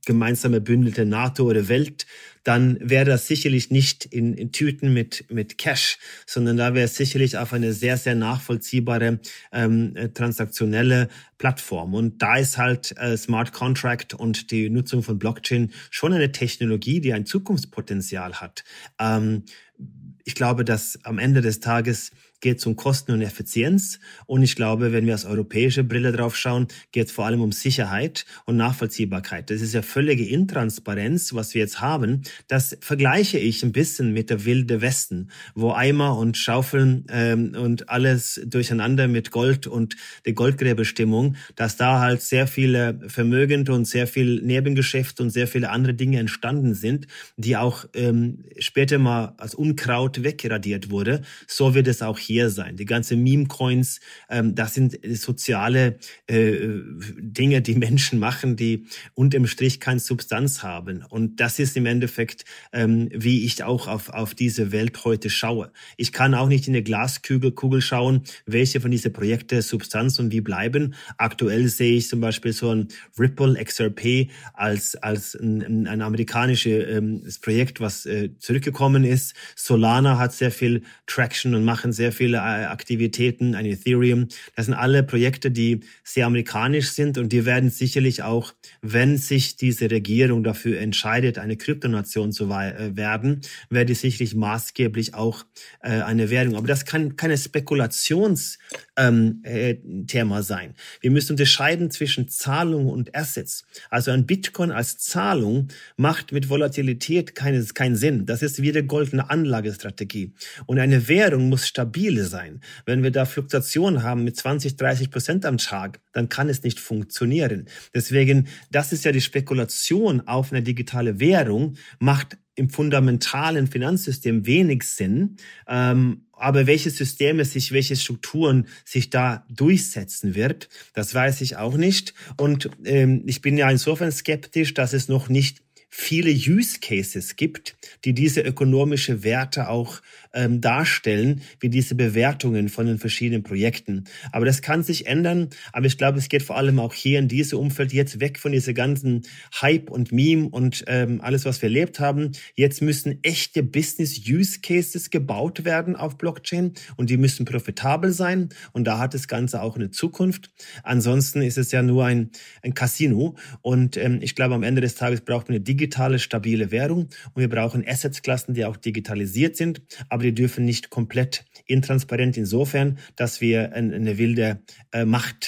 gemeinsame bündelte NATO oder Welt, dann wäre das sicherlich nicht in, in Tüten mit, mit Cash, sondern da wäre es sicherlich auf eine sehr, sehr nachvollziehbare ähm, transaktionelle Plattform. Und da ist halt äh, Smart Contract und die Nutzung von Blockchain schon eine Technologie, die ein Zukunftspotenzial hat. Ähm, ich glaube, dass am Ende des Tages geht es um Kosten und Effizienz. Und ich glaube, wenn wir aus europäischer Brille drauf schauen, geht es vor allem um Sicherheit und Nachvollziehbarkeit. Das ist ja völlige Intransparenz, was wir jetzt haben. Das vergleiche ich ein bisschen mit der Wilde Westen, wo Eimer und Schaufeln ähm, und alles durcheinander mit Gold und der Goldgräberstimmung, dass da halt sehr viele Vermögende und sehr viel Nebengeschäft und sehr viele andere Dinge entstanden sind, die auch ähm, später mal als Unkraut wegradiert wurde. So wird es auch hier sein. Die ganze Meme-Coins, ähm, das sind soziale äh, Dinge, die Menschen machen, die unterm Strich keine Substanz haben. Und das ist im Endeffekt, ähm, wie ich auch auf, auf diese Welt heute schaue. Ich kann auch nicht in eine Glaskugel Kugel schauen, welche von diesen Projekten Substanz und wie bleiben. Aktuell sehe ich zum Beispiel so ein Ripple X R P als, als ein, ein amerikanisches ähm, Projekt, was äh, zurückgekommen ist. Solana hat sehr viel Traction und machen sehr viele Aktivitäten, ein Ethereum. Das sind alle Projekte, die sehr amerikanisch sind und die werden sicherlich auch, wenn sich diese Regierung dafür entscheidet, eine Kryptonation zu werden, werde sicherlich maßgeblich auch äh, eine Währung. Aber das kann keine Spekulationsthema ähm, äh, sein. Wir müssen unterscheiden zwischen Zahlung und Assets. Also ein Bitcoin als Zahlung macht mit Volatilität keinen keinen Sinn. Das ist wie eine goldene Anlagestrategie. Und eine Währung muss stabil sein. Wenn wir da Fluktuationen haben mit zwanzig, dreißig Prozent am Tag, dann kann es nicht funktionieren. Deswegen, das ist ja die Spekulation auf eine digitale Währung, macht im fundamentalen Finanzsystem wenig Sinn. Ähm, aber welche Systeme sich, welche Strukturen sich da durchsetzen wird, das weiß ich auch nicht. Und ähm, ich bin ja insofern skeptisch, dass es noch nicht viele Use Cases gibt, die diese ökonomische Werte auch ähm, darstellen, wie diese Bewertungen von den verschiedenen Projekten. Aber das kann sich ändern. Aber ich glaube, es geht vor allem auch hier in diesem Umfeld jetzt weg von dieser ganzen Hype und Meme und ähm, alles, was wir erlebt haben. Jetzt müssen echte Business-Use Cases gebaut werden auf Blockchain und die müssen profitabel sein. Und da hat das Ganze auch eine Zukunft. Ansonsten ist es ja nur ein, ein Casino. Und ähm, ich glaube, am Ende des Tages braucht man eine digitale, stabile Währung und wir brauchen Assetsklassen, die auch digitalisiert sind, aber die dürfen nicht komplett intransparent insofern, dass wir ein, eine wilde äh,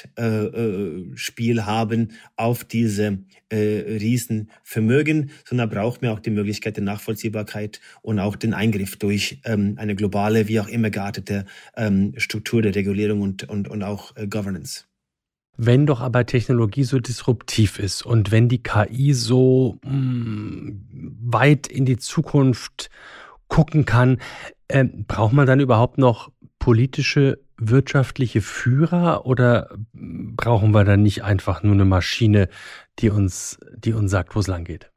Machtspiel äh, haben auf diese äh, Riesenvermögen, sondern braucht man auch die Möglichkeit der Nachvollziehbarkeit und auch den Eingriff durch ähm, eine globale, wie auch immer geartete ähm, Struktur der Regulierung und, und, und auch äh, Governance. Wenn doch aber Technologie so disruptiv ist und wenn die K I so mh, weit in die Zukunft gucken kann, äh, braucht man dann überhaupt noch politische, wirtschaftliche Führer oder brauchen wir dann nicht einfach nur eine Maschine, die uns, die uns sagt, wo es lang geht?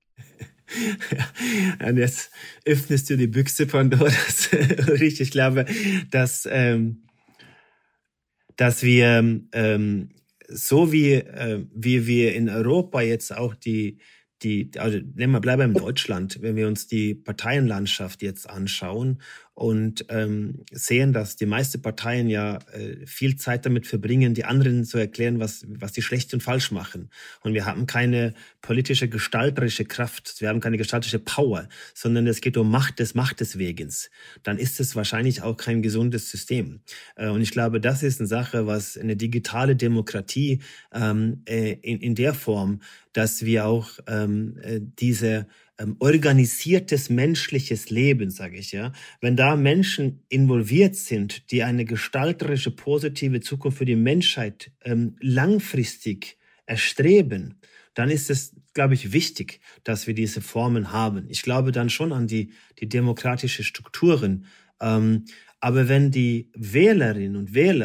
Und jetzt öffnest du die Büchse Pandoras. Ich glaube, dass, ähm, dass wir ähm, so wie, äh, wie wir in Europa jetzt auch die, die, also nehmen wir, bleiben wir in Deutschland, wenn wir uns die Parteienlandschaft jetzt anschauen und ähm, sehen, dass die meisten Parteien ja äh, viel Zeit damit verbringen, die anderen zu erklären, was, was die schlecht und falsch machen. Und wir haben keine politische, gestalterische Kraft, wir haben keine gestalterische Power, sondern es geht um Macht des Machtes wegens. Dann ist es wahrscheinlich auch kein gesundes System. Äh, und ich glaube, das ist eine Sache, was eine digitale Demokratie ähm, äh, in, in der Form, dass wir auch ähm, äh, diese ähm, organisiertes menschliches Leben, sage ich ja, wenn da Menschen involviert sind, die eine gestalterische, positive Zukunft für die Menschheit ähm, langfristig erstreben, dann ist es, glaube ich, wichtig, dass wir diese Formen haben. Ich glaube dann schon an die, die demokratische Strukturen. Ähm, aber wenn die Wählerinnen und Wähler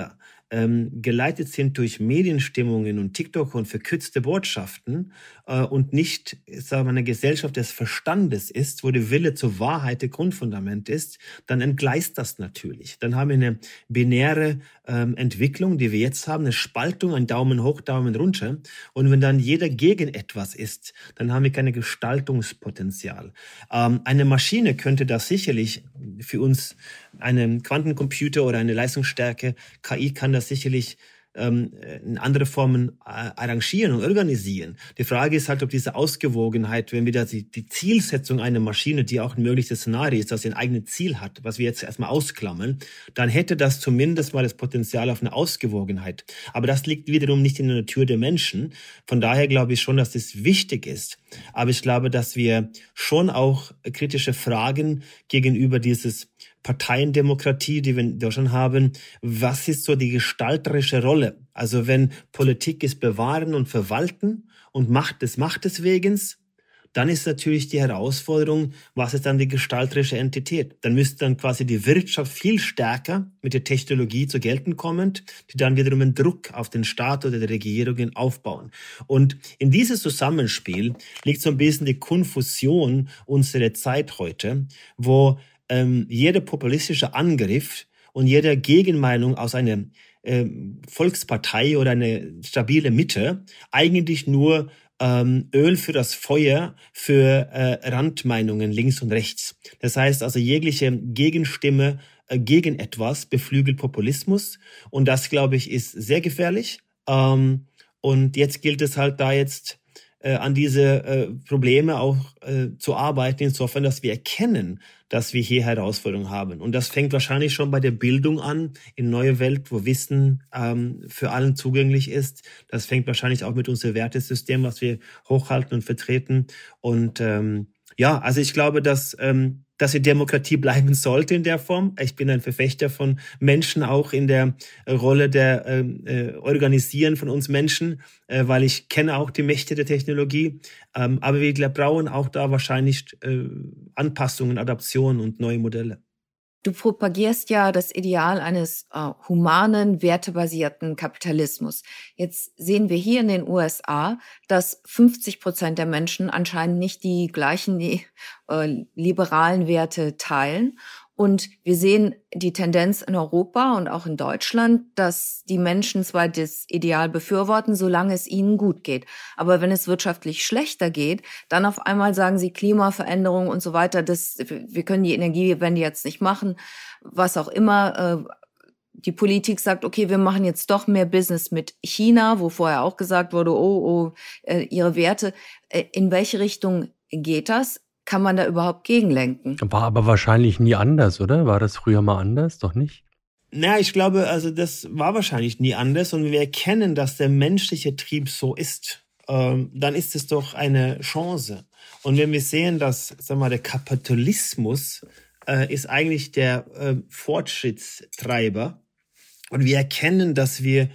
ähm, geleitet sind durch Medienstimmungen und TikTok und verkürzte Botschaften äh, und nicht, sagen wir, eine Gesellschaft des Verstandes ist, wo der Wille zur Wahrheit der Grundfundament ist, dann entgleist das natürlich. Dann haben wir eine binäre ähm, Entwicklung, die wir jetzt haben, eine Spaltung, ein Daumen hoch, Daumen runter. Und wenn dann jeder gegen etwas ist, dann haben wir kein Gestaltungspotenzial. Ähm, eine Maschine könnte das sicherlich für uns, eine Quantencomputer oder eine Leistungsstärke, K I kann das sicherlich ähm, in andere Formen äh, arrangieren und organisieren. Die Frage ist halt, ob diese Ausgewogenheit, wenn wir da die, die Zielsetzung einer Maschine, die auch ein mögliches Szenario ist, dass sie ein eigenes Ziel hat, was wir jetzt erstmal ausklammern, dann hätte das zumindest mal das Potenzial auf eine Ausgewogenheit. Aber das liegt wiederum nicht in der Natur der Menschen. Von daher glaube ich schon, dass das wichtig ist. Aber ich glaube, dass wir schon auch kritische Fragen gegenüber dieses Parteiendemokratie, die wir in Deutschland haben, was ist so die gestalterische Rolle? Also wenn Politik ist bewahren und verwalten und Macht des Machtes wegen, dann ist natürlich die Herausforderung, was ist dann die gestalterische Entität? Dann müsste dann quasi die Wirtschaft viel stärker mit der Technologie zu gelten kommen, die dann wiederum einen Druck auf den Staat oder die Regierungen aufbauen. Und in dieses Zusammenspiel liegt so ein bisschen die Konfusion unserer Zeit heute, wo ähm, jeder populistische Angriff und jede Gegenmeinung aus einer ähm, Volkspartei oder eine stabile Mitte eigentlich nur ähm, Öl für das Feuer für äh, Randmeinungen links und rechts. Das heißt also, jegliche Gegenstimme äh, gegen etwas beflügelt Populismus, und das, glaube ich, ist sehr gefährlich. Ähm, und jetzt gilt es halt da jetzt äh, an diese äh, Probleme auch äh, zu arbeiten, insofern, dass wir erkennen, dass wir hier Herausforderungen haben. Und das fängt wahrscheinlich schon bei der Bildung an, in neue Welt, wo Wissen ähm, für allen zugänglich ist. Das fängt wahrscheinlich auch mit unserem Wertesystem, was wir hochhalten und vertreten. Und ähm, ja, also ich glaube, dass ähm, dass die Demokratie bleiben sollte in der Form. Ich bin ein Verfechter von Menschen auch in der äh, Rolle der äh, Organisieren von uns Menschen, äh, weil ich kenne auch die Mächte der Technologie. Ähm, aber wir brauchen auch da wahrscheinlich äh, Anpassungen, Adaptionen und neue Modelle. Du propagierst ja das Ideal eines äh, humanen, wertebasierten Kapitalismus. Jetzt sehen wir hier in den U S A, dass fünfzig Prozent der Menschen anscheinend nicht die gleichen die, äh, liberalen Werte teilen. Und wir sehen die Tendenz in Europa und auch in Deutschland, dass die Menschen zwar das Ideal befürworten, solange es ihnen gut geht. Aber wenn es wirtschaftlich schlechter geht, dann auf einmal sagen sie Klimaveränderung und so weiter. Das, wir können die Energiewende jetzt nicht machen, was auch immer. Die Politik sagt, okay, wir machen jetzt doch mehr Business mit China, wo vorher auch gesagt wurde, oh, oh, ihre Werte. In welche Richtung geht das? Kann man da überhaupt gegenlenken? War aber wahrscheinlich nie anders, oder? War das früher mal anders? Doch nicht? Na, ich glaube, also das war wahrscheinlich nie anders. Und wir erkennen, dass der menschliche Trieb so ist, ähm, dann ist es doch eine Chance. Und wenn wir sehen, dass, sagen wir mal, der Kapitalismus äh, ist eigentlich der äh, Fortschrittstreiber, und wir erkennen, dass wir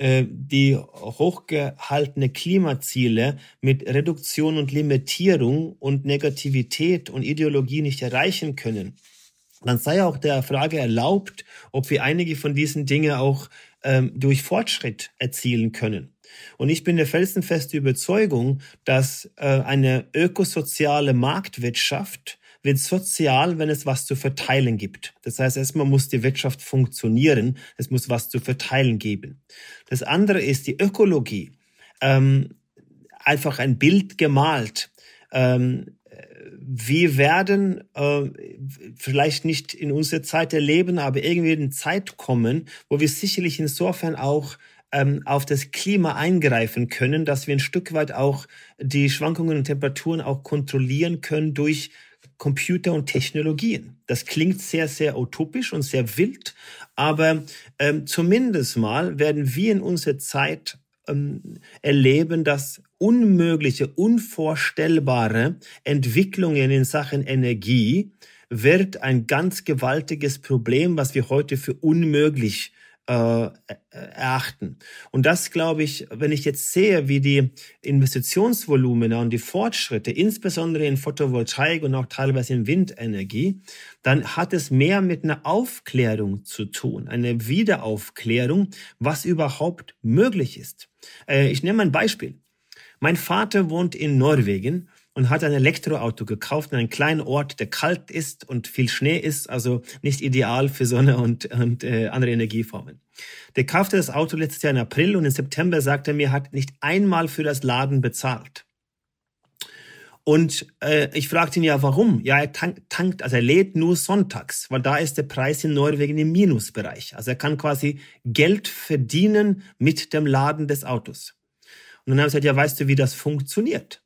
die hochgehaltene Klimaziele mit Reduktion und Limitierung und Negativität und Ideologie nicht erreichen können, dann sei auch der Frage erlaubt, ob wir einige von diesen Dingen auch ähm, durch Fortschritt erzielen können. Und ich bin der felsenfesten Überzeugung, dass äh, eine ökosoziale Marktwirtschaft wird sozial, wenn es was zu verteilen gibt. Das heißt, erstmal muss die Wirtschaft funktionieren, es muss was zu verteilen geben. Das andere ist die Ökologie. Ähm, einfach ein Bild gemalt. Ähm, wir werden äh, vielleicht nicht in unserer Zeit erleben, aber irgendwie in eine Zeit kommen, wo wir sicherlich insofern auch ähm, auf das Klima eingreifen können, dass wir ein Stück weit auch die Schwankungen und Temperaturen auch kontrollieren können durch Computer und Technologien. Das klingt sehr, sehr utopisch und sehr wild, aber ähm, zumindest mal werden wir in unserer Zeit ähm, erleben, dass unmögliche, unvorstellbare Entwicklungen in Sachen Energie wird ein ganz gewaltiges Problem, was wir heute für unmöglich äh, erachten. Und das, glaube ich, wenn ich jetzt sehe, wie die Investitionsvolumina und die Fortschritte, insbesondere in Photovoltaik und auch teilweise in Windenergie, dann hat es mehr mit einer Aufklärung zu tun, eine Wiederaufklärung, was überhaupt möglich ist. Äh, ich nehme ein Beispiel. Mein Vater wohnt in Norwegen und hat ein Elektroauto gekauft in einem kleinen Ort, der kalt ist und viel Schnee ist, also nicht ideal für Sonne und, und äh, andere Energieformen. Der kaufte das Auto letztes Jahr im April und im September sagte er mir, hat nicht einmal für das Laden bezahlt. Und äh, ich fragte ihn ja, warum? Ja, er tank, tankt, also er lädt nur sonntags, weil da ist der Preis in Norwegen im Minusbereich. Also er kann quasi Geld verdienen mit dem Laden des Autos. Und dann habe ich gesagt, ja, weißt du, wie das funktioniert?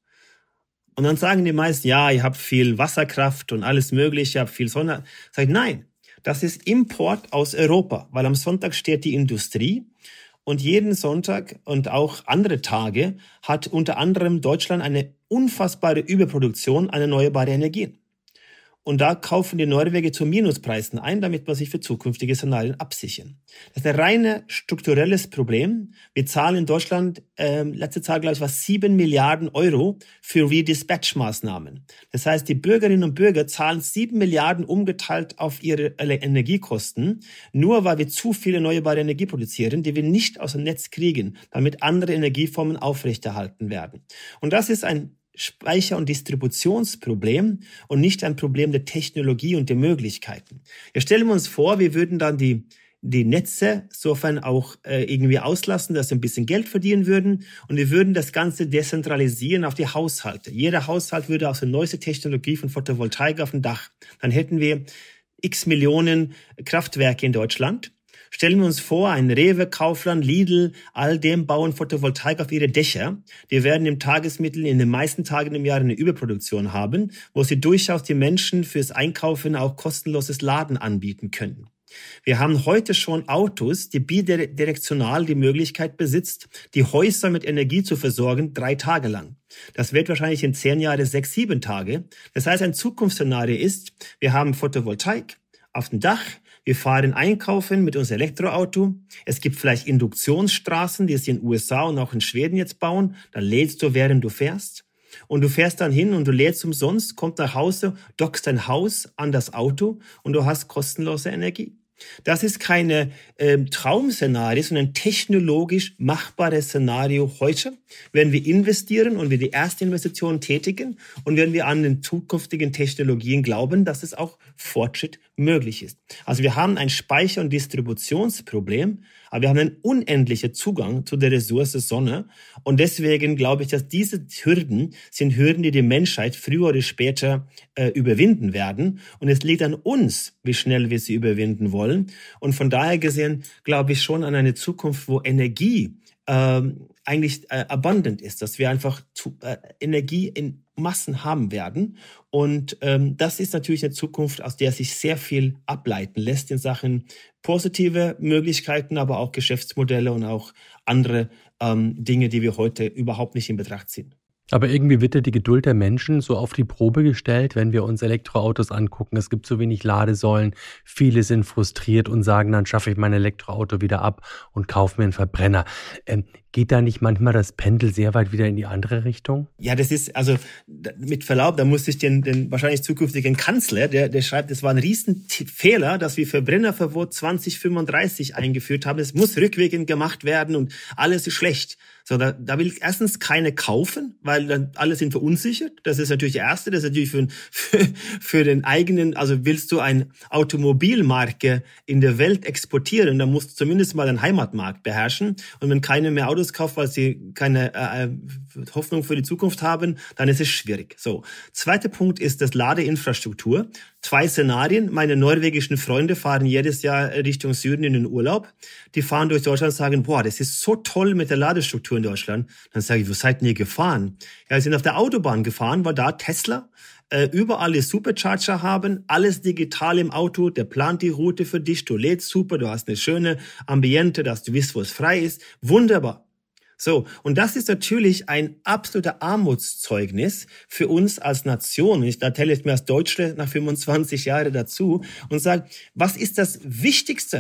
Und dann sagen die meisten, ja, ihr habt viel Wasserkraft und alles Mögliche, ihr habt viel Sonne. Sag ich, nein, das ist Import aus Europa, weil am Sonntag steht die Industrie und jeden Sonntag und auch andere Tage hat unter anderem Deutschland eine unfassbare Überproduktion an erneuerbaren Energien. Und da kaufen die Norweger zu Minuspreisen ein, damit man sich für zukünftige Szenarien absichern. Das ist ein reines strukturelles Problem. Wir zahlen in Deutschland, äh, letzte Zahl, glaube ich, war sieben Milliarden Euro für Redispatch-Maßnahmen. Das heißt, die Bürgerinnen und Bürger zahlen sieben Milliarden umgeteilt auf ihre Energiekosten, nur weil wir zu viel erneuerbare Energie produzieren, die wir nicht aus dem Netz kriegen, damit andere Energieformen aufrechterhalten werden. Und das ist ein Speicher- und Distributionsproblem und nicht ein Problem der Technologie und der Möglichkeiten. Ja, stellen wir uns vor, wir würden dann die, die Netze sofern auch äh, irgendwie auslassen, dass wir ein bisschen Geld verdienen würden und wir würden das Ganze dezentralisieren auf die Haushalte. Jeder Haushalt würde aus der neuesten Technologie von Photovoltaik auf dem Dach. Dann hätten wir x Millionen Kraftwerke in Deutschland. Stellen wir uns vor, ein Rewe, Kaufland, Lidl, all dem bauen Photovoltaik auf ihre Dächer. Die werden im Tagesmittel in den meisten Tagen im Jahr eine Überproduktion haben, wo sie durchaus die Menschen fürs Einkaufen auch kostenloses Laden anbieten können. Wir haben heute schon Autos, die bidirektional die Möglichkeit besitzt, die Häuser mit Energie zu versorgen, drei Tage lang. Das wird wahrscheinlich in zehn Jahren sechs, sieben Tage. Das heißt, ein Zukunftsszenario ist, wir haben Photovoltaik auf dem Dach, wir fahren einkaufen mit unserem Elektroauto. Es gibt vielleicht Induktionsstraßen, die es in den U S A und auch in Schweden jetzt bauen. Dann lädst du, während du fährst. Und du fährst dann hin und du lädst umsonst, kommst nach Hause, dockst dein Haus an das Auto und du hast kostenlose Energie. Das ist keine äh, Traum-Szenario, sondern ein technologisch machbares Szenario heute, wenn wir investieren und wir die erste Investition tätigen und wenn wir an den zukünftigen Technologien glauben, dass es auch Fortschritt möglich ist. Also wir haben ein Speicher- und Distributionsproblem, aber wir haben einen unendlichen Zugang zu der Ressource Sonne und deswegen glaube ich, dass diese Hürden sind Hürden, die die Menschheit früher oder später äh, überwinden werden und es liegt an uns, wie schnell wir sie überwinden wollen. Und von daher gesehen glaube ich schon an eine Zukunft, wo Energie ähm, eigentlich äh, abundant ist, dass wir einfach zu, äh, Energie in Massen haben werden. Und ähm, das ist natürlich eine Zukunft, aus der sich sehr viel ableiten lässt in Sachen positive Möglichkeiten, aber auch Geschäftsmodelle und auch andere ähm, Dinge, die wir heute überhaupt nicht in Betracht ziehen. Aber irgendwie wird ja die Geduld der Menschen so auf die Probe gestellt, wenn wir uns Elektroautos angucken. Es gibt so wenig Ladesäulen, viele sind frustriert und sagen, dann schaffe ich mein Elektroauto wieder ab und kaufe mir einen Verbrenner. Ähm, geht da nicht manchmal das Pendel sehr weit wieder in die andere Richtung? Ja, das ist, also mit Verlaub, da muss ich den, den wahrscheinlich zukünftigen Kanzler, der, der schreibt, es war ein Riesenfehler, dass wir Verbrennerverbot zwanzig fünfunddreißig eingeführt haben. Es muss rückwirkend gemacht werden und alles ist schlecht. So, da, da will ich erstens keine kaufen, weil dann alle sind verunsichert. Das ist natürlich der Erste. Das ist natürlich für, für, für den eigenen, also willst du eine Automobilmarke in der Welt exportieren, dann musst du zumindest mal den Heimatmarkt beherrschen. Und wenn keiner mehr Autos kauft, weil sie keine äh, Hoffnung für die Zukunft haben, dann ist es schwierig. So. Zweiter Punkt ist das Ladeinfrastruktur. Zwei Szenarien. Meine norwegischen Freunde fahren jedes Jahr Richtung Süden in den Urlaub. Die fahren durch Deutschland und sagen, boah, das ist so toll mit der Ladestruktur in Deutschland. Dann sage ich, wo seid ihr gefahren? Ja, wir sind auf der Autobahn gefahren, weil da Tesla äh, überall die Supercharger haben, alles digital im Auto, der plant die Route für dich, du lädst super, du hast eine schöne Ambiente, dass du weißt, wo es frei ist. Wunderbar. So, und das ist natürlich ein absoluter Armutszeugnis für uns als Nation. Ich, da telle ich mir als Deutsche nach fünfundzwanzig Jahren dazu und sage, was ist das Wichtigste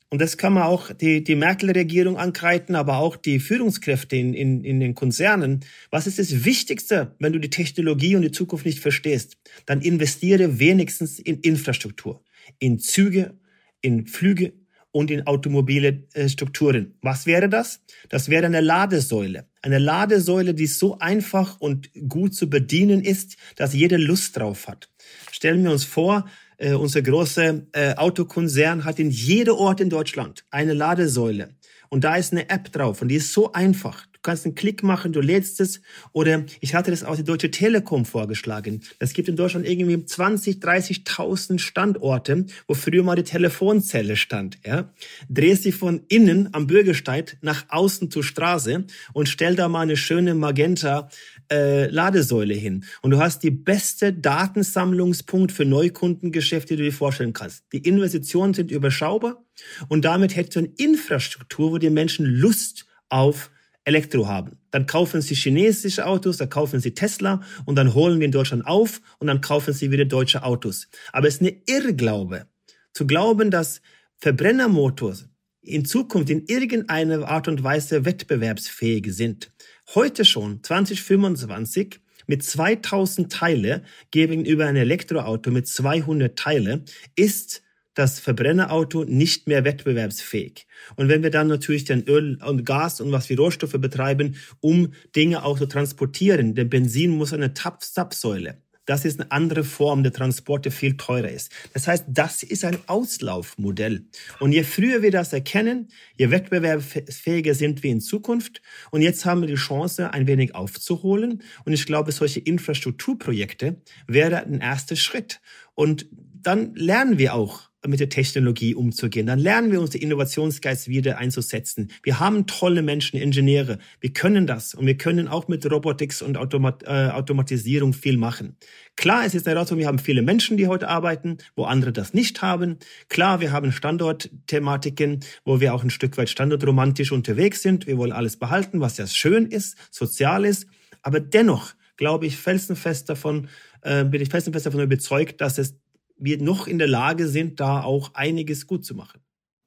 Und das kann man auch die, die Merkel-Regierung ankreiden, aber auch die Führungskräfte in, in, in den Konzernen. Was ist das Wichtigste, wenn du die Technologie und die Zukunft nicht verstehst? Dann investiere wenigstens in Infrastruktur, in Züge, in Flüge und in automobile äh, Strukturen. Was wäre das? Das wäre eine Ladesäule. Eine Ladesäule, die so einfach und gut zu bedienen ist, dass jeder Lust drauf hat. Stellen wir uns vor, Äh, unser großer äh, Autokonzern hat in jedem Ort in Deutschland eine Ladesäule. Und da ist eine App drauf und die ist so einfach. Du kannst einen Klick machen, du lädst es. Oder ich hatte das auch die Deutsche Telekom vorgeschlagen. Es gibt in Deutschland irgendwie zwanzig, dreißigtausend Standorte, wo früher mal die Telefonzelle stand. Ja? Dreh sie von innen am Bürgersteig nach außen zur Straße und stell da mal eine schöne Magenta äh, Ladesäule hin. Und du hast die beste Datensammlungspunkt für Neukundengeschäfte, die du dir vorstellen kannst. Die Investitionen sind überschaubar und damit hättest du eine Infrastruktur, wo die Menschen Lust auf Elektro haben. Dann kaufen sie chinesische Autos, dann kaufen sie Tesla und dann holen wir in Deutschland auf und dann kaufen sie wieder deutsche Autos. Aber es ist eine Irrglaube, zu glauben, dass Verbrennermotors in Zukunft in irgendeiner Art und Weise wettbewerbsfähig sind. Heute schon, zwanzig fünfundzwanzig, mit zweitausend Teile gegenüber einem Elektroauto mit zweihundert Teile, ist das Verbrennerauto nicht mehr wettbewerbsfähig. Und wenn wir dann natürlich den Öl und Gas und was wir Rohstoffe betreiben, um Dinge auch zu transportieren, der Benzin muss eine Zapfsäule. Das ist eine andere Form der Transport, die viel teurer ist. Das heißt, das ist ein Auslaufmodell. Und je früher wir das erkennen, je wettbewerbsfähiger sind wir in Zukunft. Und jetzt haben wir die Chance, ein wenig aufzuholen. Und ich glaube, solche Infrastrukturprojekte wäre ein erster Schritt. Und dann lernen wir auch, mit der Technologie umzugehen. Dann lernen wir uns den Innovationsgeist wieder einzusetzen. Wir haben tolle Menschen, Ingenieure. Wir können das. Und wir können auch mit Robotics und Automat- äh, Automatisierung viel machen. Klar, es ist eine Herausforderung, wir haben viele Menschen, die heute arbeiten, wo andere das nicht haben. Klar, wir haben Standortthematiken, wo wir auch ein Stück weit standortromantisch unterwegs sind. Wir wollen alles behalten, was ja schön ist, sozial ist. Aber dennoch glaube ich felsenfest davon, äh, bin ich felsenfest davon überzeugt, dass es wir noch in der Lage sind, da auch einiges gut zu machen.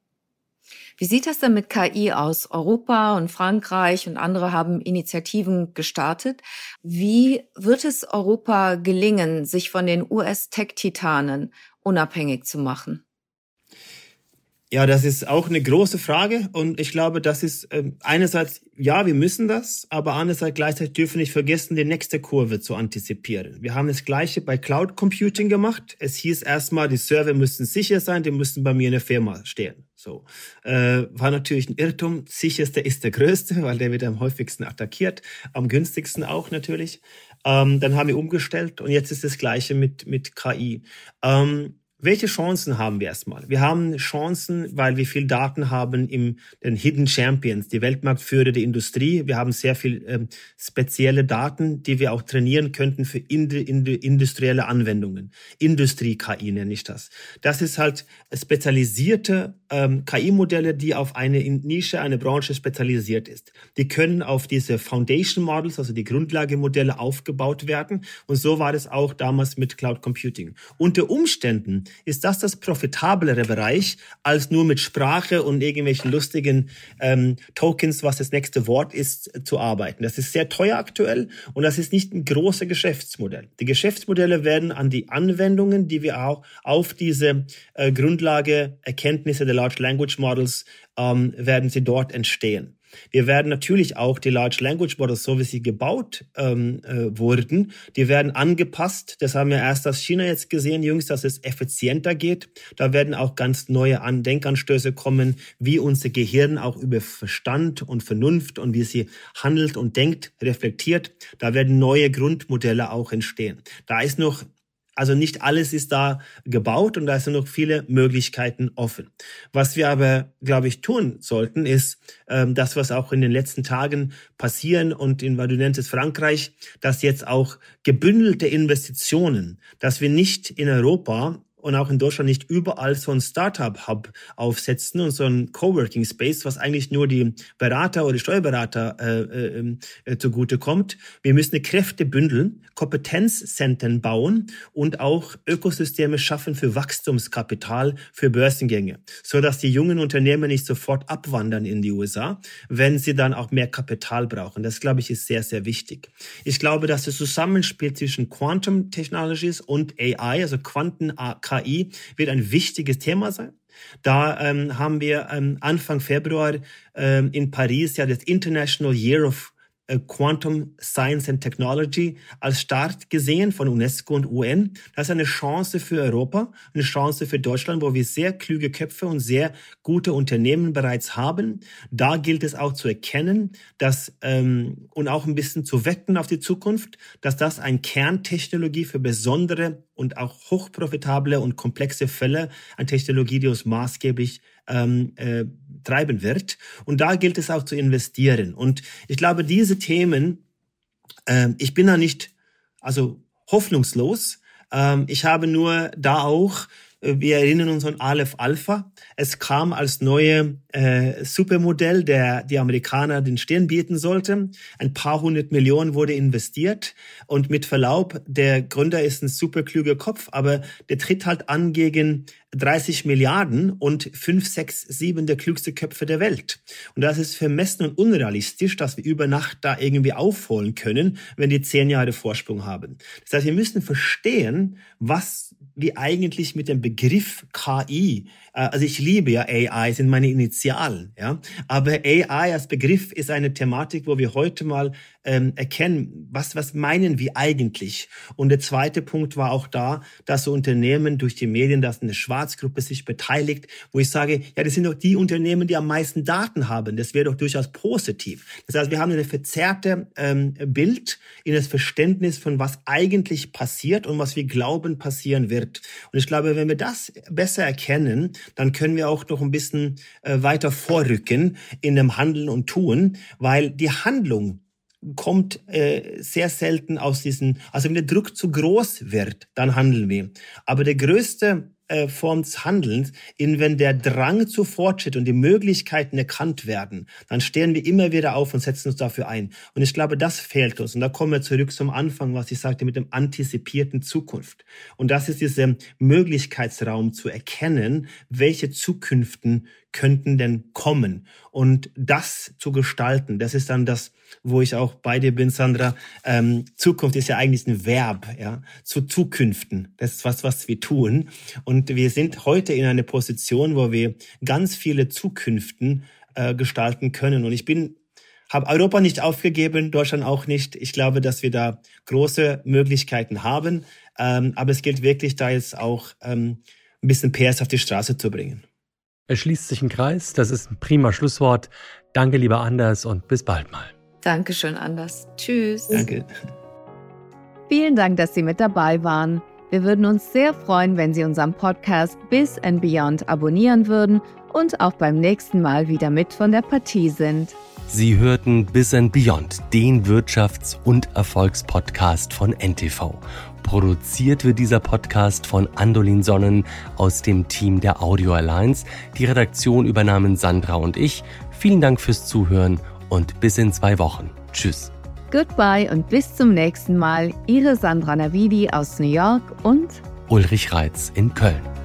Wie sieht das denn mit K I aus? Europa und Frankreich und andere haben Initiativen gestartet. Wie wird es Europa gelingen, sich von den U S-Tech-Titanen unabhängig zu machen? Ja, das ist auch eine große Frage und ich glaube, das ist äh, einerseits, ja, wir müssen das, aber andererseits gleichzeitig dürfen wir nicht vergessen, die nächste Kurve zu antizipieren. Wir haben das Gleiche bei Cloud Computing gemacht. Es hieß erstmal, die Server müssen sicher sein, die müssen bei mir in der Firma stehen. So äh, war natürlich ein Irrtum. Sicherste ist der größte, weil der wird am häufigsten attackiert, am günstigsten auch natürlich. Ähm, dann haben wir umgestellt und jetzt ist das Gleiche mit mit K I. Ähm, Welche Chancen haben wir erstmal? Wir haben Chancen, weil wir viel Daten haben im den Hidden Champions, die Weltmarktführer der Industrie. Wir haben sehr viel ähm, spezielle Daten, die wir auch trainieren könnten für ind- ind- industrielle Anwendungen. Industrie-K I nenne ich das. Das ist halt spezialisierte ähm, K I-Modelle, die auf eine Nische, eine Branche spezialisiert ist. Die können auf diese Foundation Models, also die Grundlagemodelle, aufgebaut werden. Und so war es auch damals mit Cloud Computing. Unter Umständen ist das das profitablere Bereich, als nur mit Sprache und irgendwelchen lustigen ähm, Tokens, was das nächste Wort ist, zu arbeiten. Das ist sehr teuer aktuell und das ist nicht ein großes Geschäftsmodell. Die Geschäftsmodelle werden an die Anwendungen, die wir auch auf diese äh, Grundlage Erkenntnisse der Large Language Models ähm, werden sie dort entstehen. Wir werden natürlich auch die Large Language Models, so wie sie gebaut ähm, äh, wurden, die werden angepasst. Das haben wir erst aus China jetzt gesehen, jüngst, dass es effizienter geht. Da werden auch ganz neue An- Denkanstöße kommen, wie unser Gehirn auch über Verstand und Vernunft und wie sie handelt und denkt, reflektiert. Da werden neue Grundmodelle auch entstehen. Da ist noch Also nicht alles ist da gebaut und da sind noch viele Möglichkeiten offen. Was wir aber, glaube ich, tun sollten, ist ähm, das, was auch in den letzten Tagen passieren und in, weil du nennst es Frankreich, dass jetzt auch gebündelte Investitionen, dass wir nicht in Europa und auch in Deutschland nicht überall so ein Startup-Hub aufsetzen und so ein Coworking-Space, was eigentlich nur die Berater oder die Steuerberater äh, äh, zugute kommt. Wir müssen Kräfte bündeln, Kompetenzzentren bauen und auch Ökosysteme schaffen für Wachstumskapital, für Börsengänge, so dass die jungen Unternehmen nicht sofort abwandern in die U S A, wenn sie dann auch mehr Kapital brauchen. Das, glaube ich, ist sehr, sehr wichtig. Ich glaube, dass das Zusammenspiel zwischen Quantum Technologies und A I, also Quanten-K I, wird ein wichtiges Thema sein. Da ähm, haben wir ähm, Anfang Februar ähm, in Paris ja das International Year of Quantum Science and Technology als Start gesehen von UNESCO und U N. Das ist eine Chance für Europa, eine Chance für Deutschland, wo wir sehr kluge Köpfe und sehr gute Unternehmen bereits haben. Da gilt es auch zu erkennen, dass ähm, und auch ein bisschen zu wetten auf die Zukunft, dass das eine Kerntechnologie für besondere und auch hochprofitable und komplexe Fälle, eine Technologie, die uns maßgeblich ähm, äh, treiben wird. Und da gilt es auch zu investieren. Und ich glaube, diese Themen, äh, ich bin da nicht also hoffnungslos. Ähm, ich habe nur da auch, äh, wir erinnern uns an Aleph Alpha. Es kam als neue äh, Supermodell, der die Amerikaner den Stirn bieten sollte. Ein paar hundert Millionen wurde investiert. Und mit Verlaub, der Gründer ist ein super kluger Kopf, aber der tritt halt an gegen dreißig Milliarden und fünf, sechs, sieben der klügste Köpfe der Welt. Und das ist vermessen und unrealistisch, dass wir über Nacht da irgendwie aufholen können, wenn die zehn Jahre Vorsprung haben. Das heißt, wir müssen verstehen, was wir eigentlich mit dem Begriff K I, also ich liebe ja A I, sind meine Initialen, ja. Aber A I als Begriff ist eine Thematik, wo wir heute mal ähm, erkennen, was, was meinen wir eigentlich? Und der zweite Punkt war auch da, dass so Unternehmen durch die Medien, dass eine Schwarzgruppe sich beteiligt, wo ich sage, ja, das sind doch die Unternehmen, die am meisten Daten haben. Das wäre doch durchaus positiv. Das heißt, wir haben eine verzerrte ähm, Bild in das Verständnis von was eigentlich passiert und was wir glauben passieren wird. Und ich glaube, wenn wir das besser erkennen, dann können wir auch noch ein bisschen äh, weiter vorrücken in dem Handeln und Tun, weil die Handlung kommt äh, sehr selten aus diesen, also wenn der Druck zu groß wird, dann handeln wir. Aber der größte äh, Form des Handelns, in wenn der Drang zu Fortschritt und die Möglichkeiten erkannt werden, dann stehen wir immer wieder auf und setzen uns dafür ein. Und ich glaube, das fehlt uns. Und da kommen wir zurück zum Anfang, was ich sagte, mit dem antizipierten Zukunft. Und das ist dieser Möglichkeitsraum zu erkennen, welche Zukünften könnten denn kommen. Und das zu gestalten, das ist dann das, wo ich auch bei dir bin, Sandra. Ähm, Zukunft ist ja eigentlich ein Verb, ja, zu Zukünften. Das ist was, was wir tun. Und wir sind heute in einer Position, wo wir ganz viele Zukünften äh, gestalten können. Und ich bin, habe Europa nicht aufgegeben, Deutschland auch nicht. Ich glaube, dass wir da große Möglichkeiten haben. Ähm, aber es gilt wirklich, da jetzt auch ähm, ein bisschen P S auf die Straße zu bringen. Es schließt sich ein Kreis. Das ist ein prima Schlusswort. Danke, lieber Anders, und bis bald mal. Dankeschön, Anders. Tschüss. Danke. Vielen Dank, dass Sie mit dabei waren. Wir würden uns sehr freuen, wenn Sie unseren Podcast Biz and Beyond abonnieren würden und auch beim nächsten Mal wieder mit von der Partie sind. Sie hörten Biz and Beyond, den Wirtschafts- und Erfolgspodcast von N T V. Produziert wird dieser Podcast von Andolin Sonnen aus dem Team der Audio Alliance. Die Redaktion übernahmen Sandra und ich. Vielen Dank fürs Zuhören und bis in zwei Wochen. Tschüss. Goodbye und bis zum nächsten Mal. Ihre Sandra Navidi aus New York und Ulrich Reitz in Köln.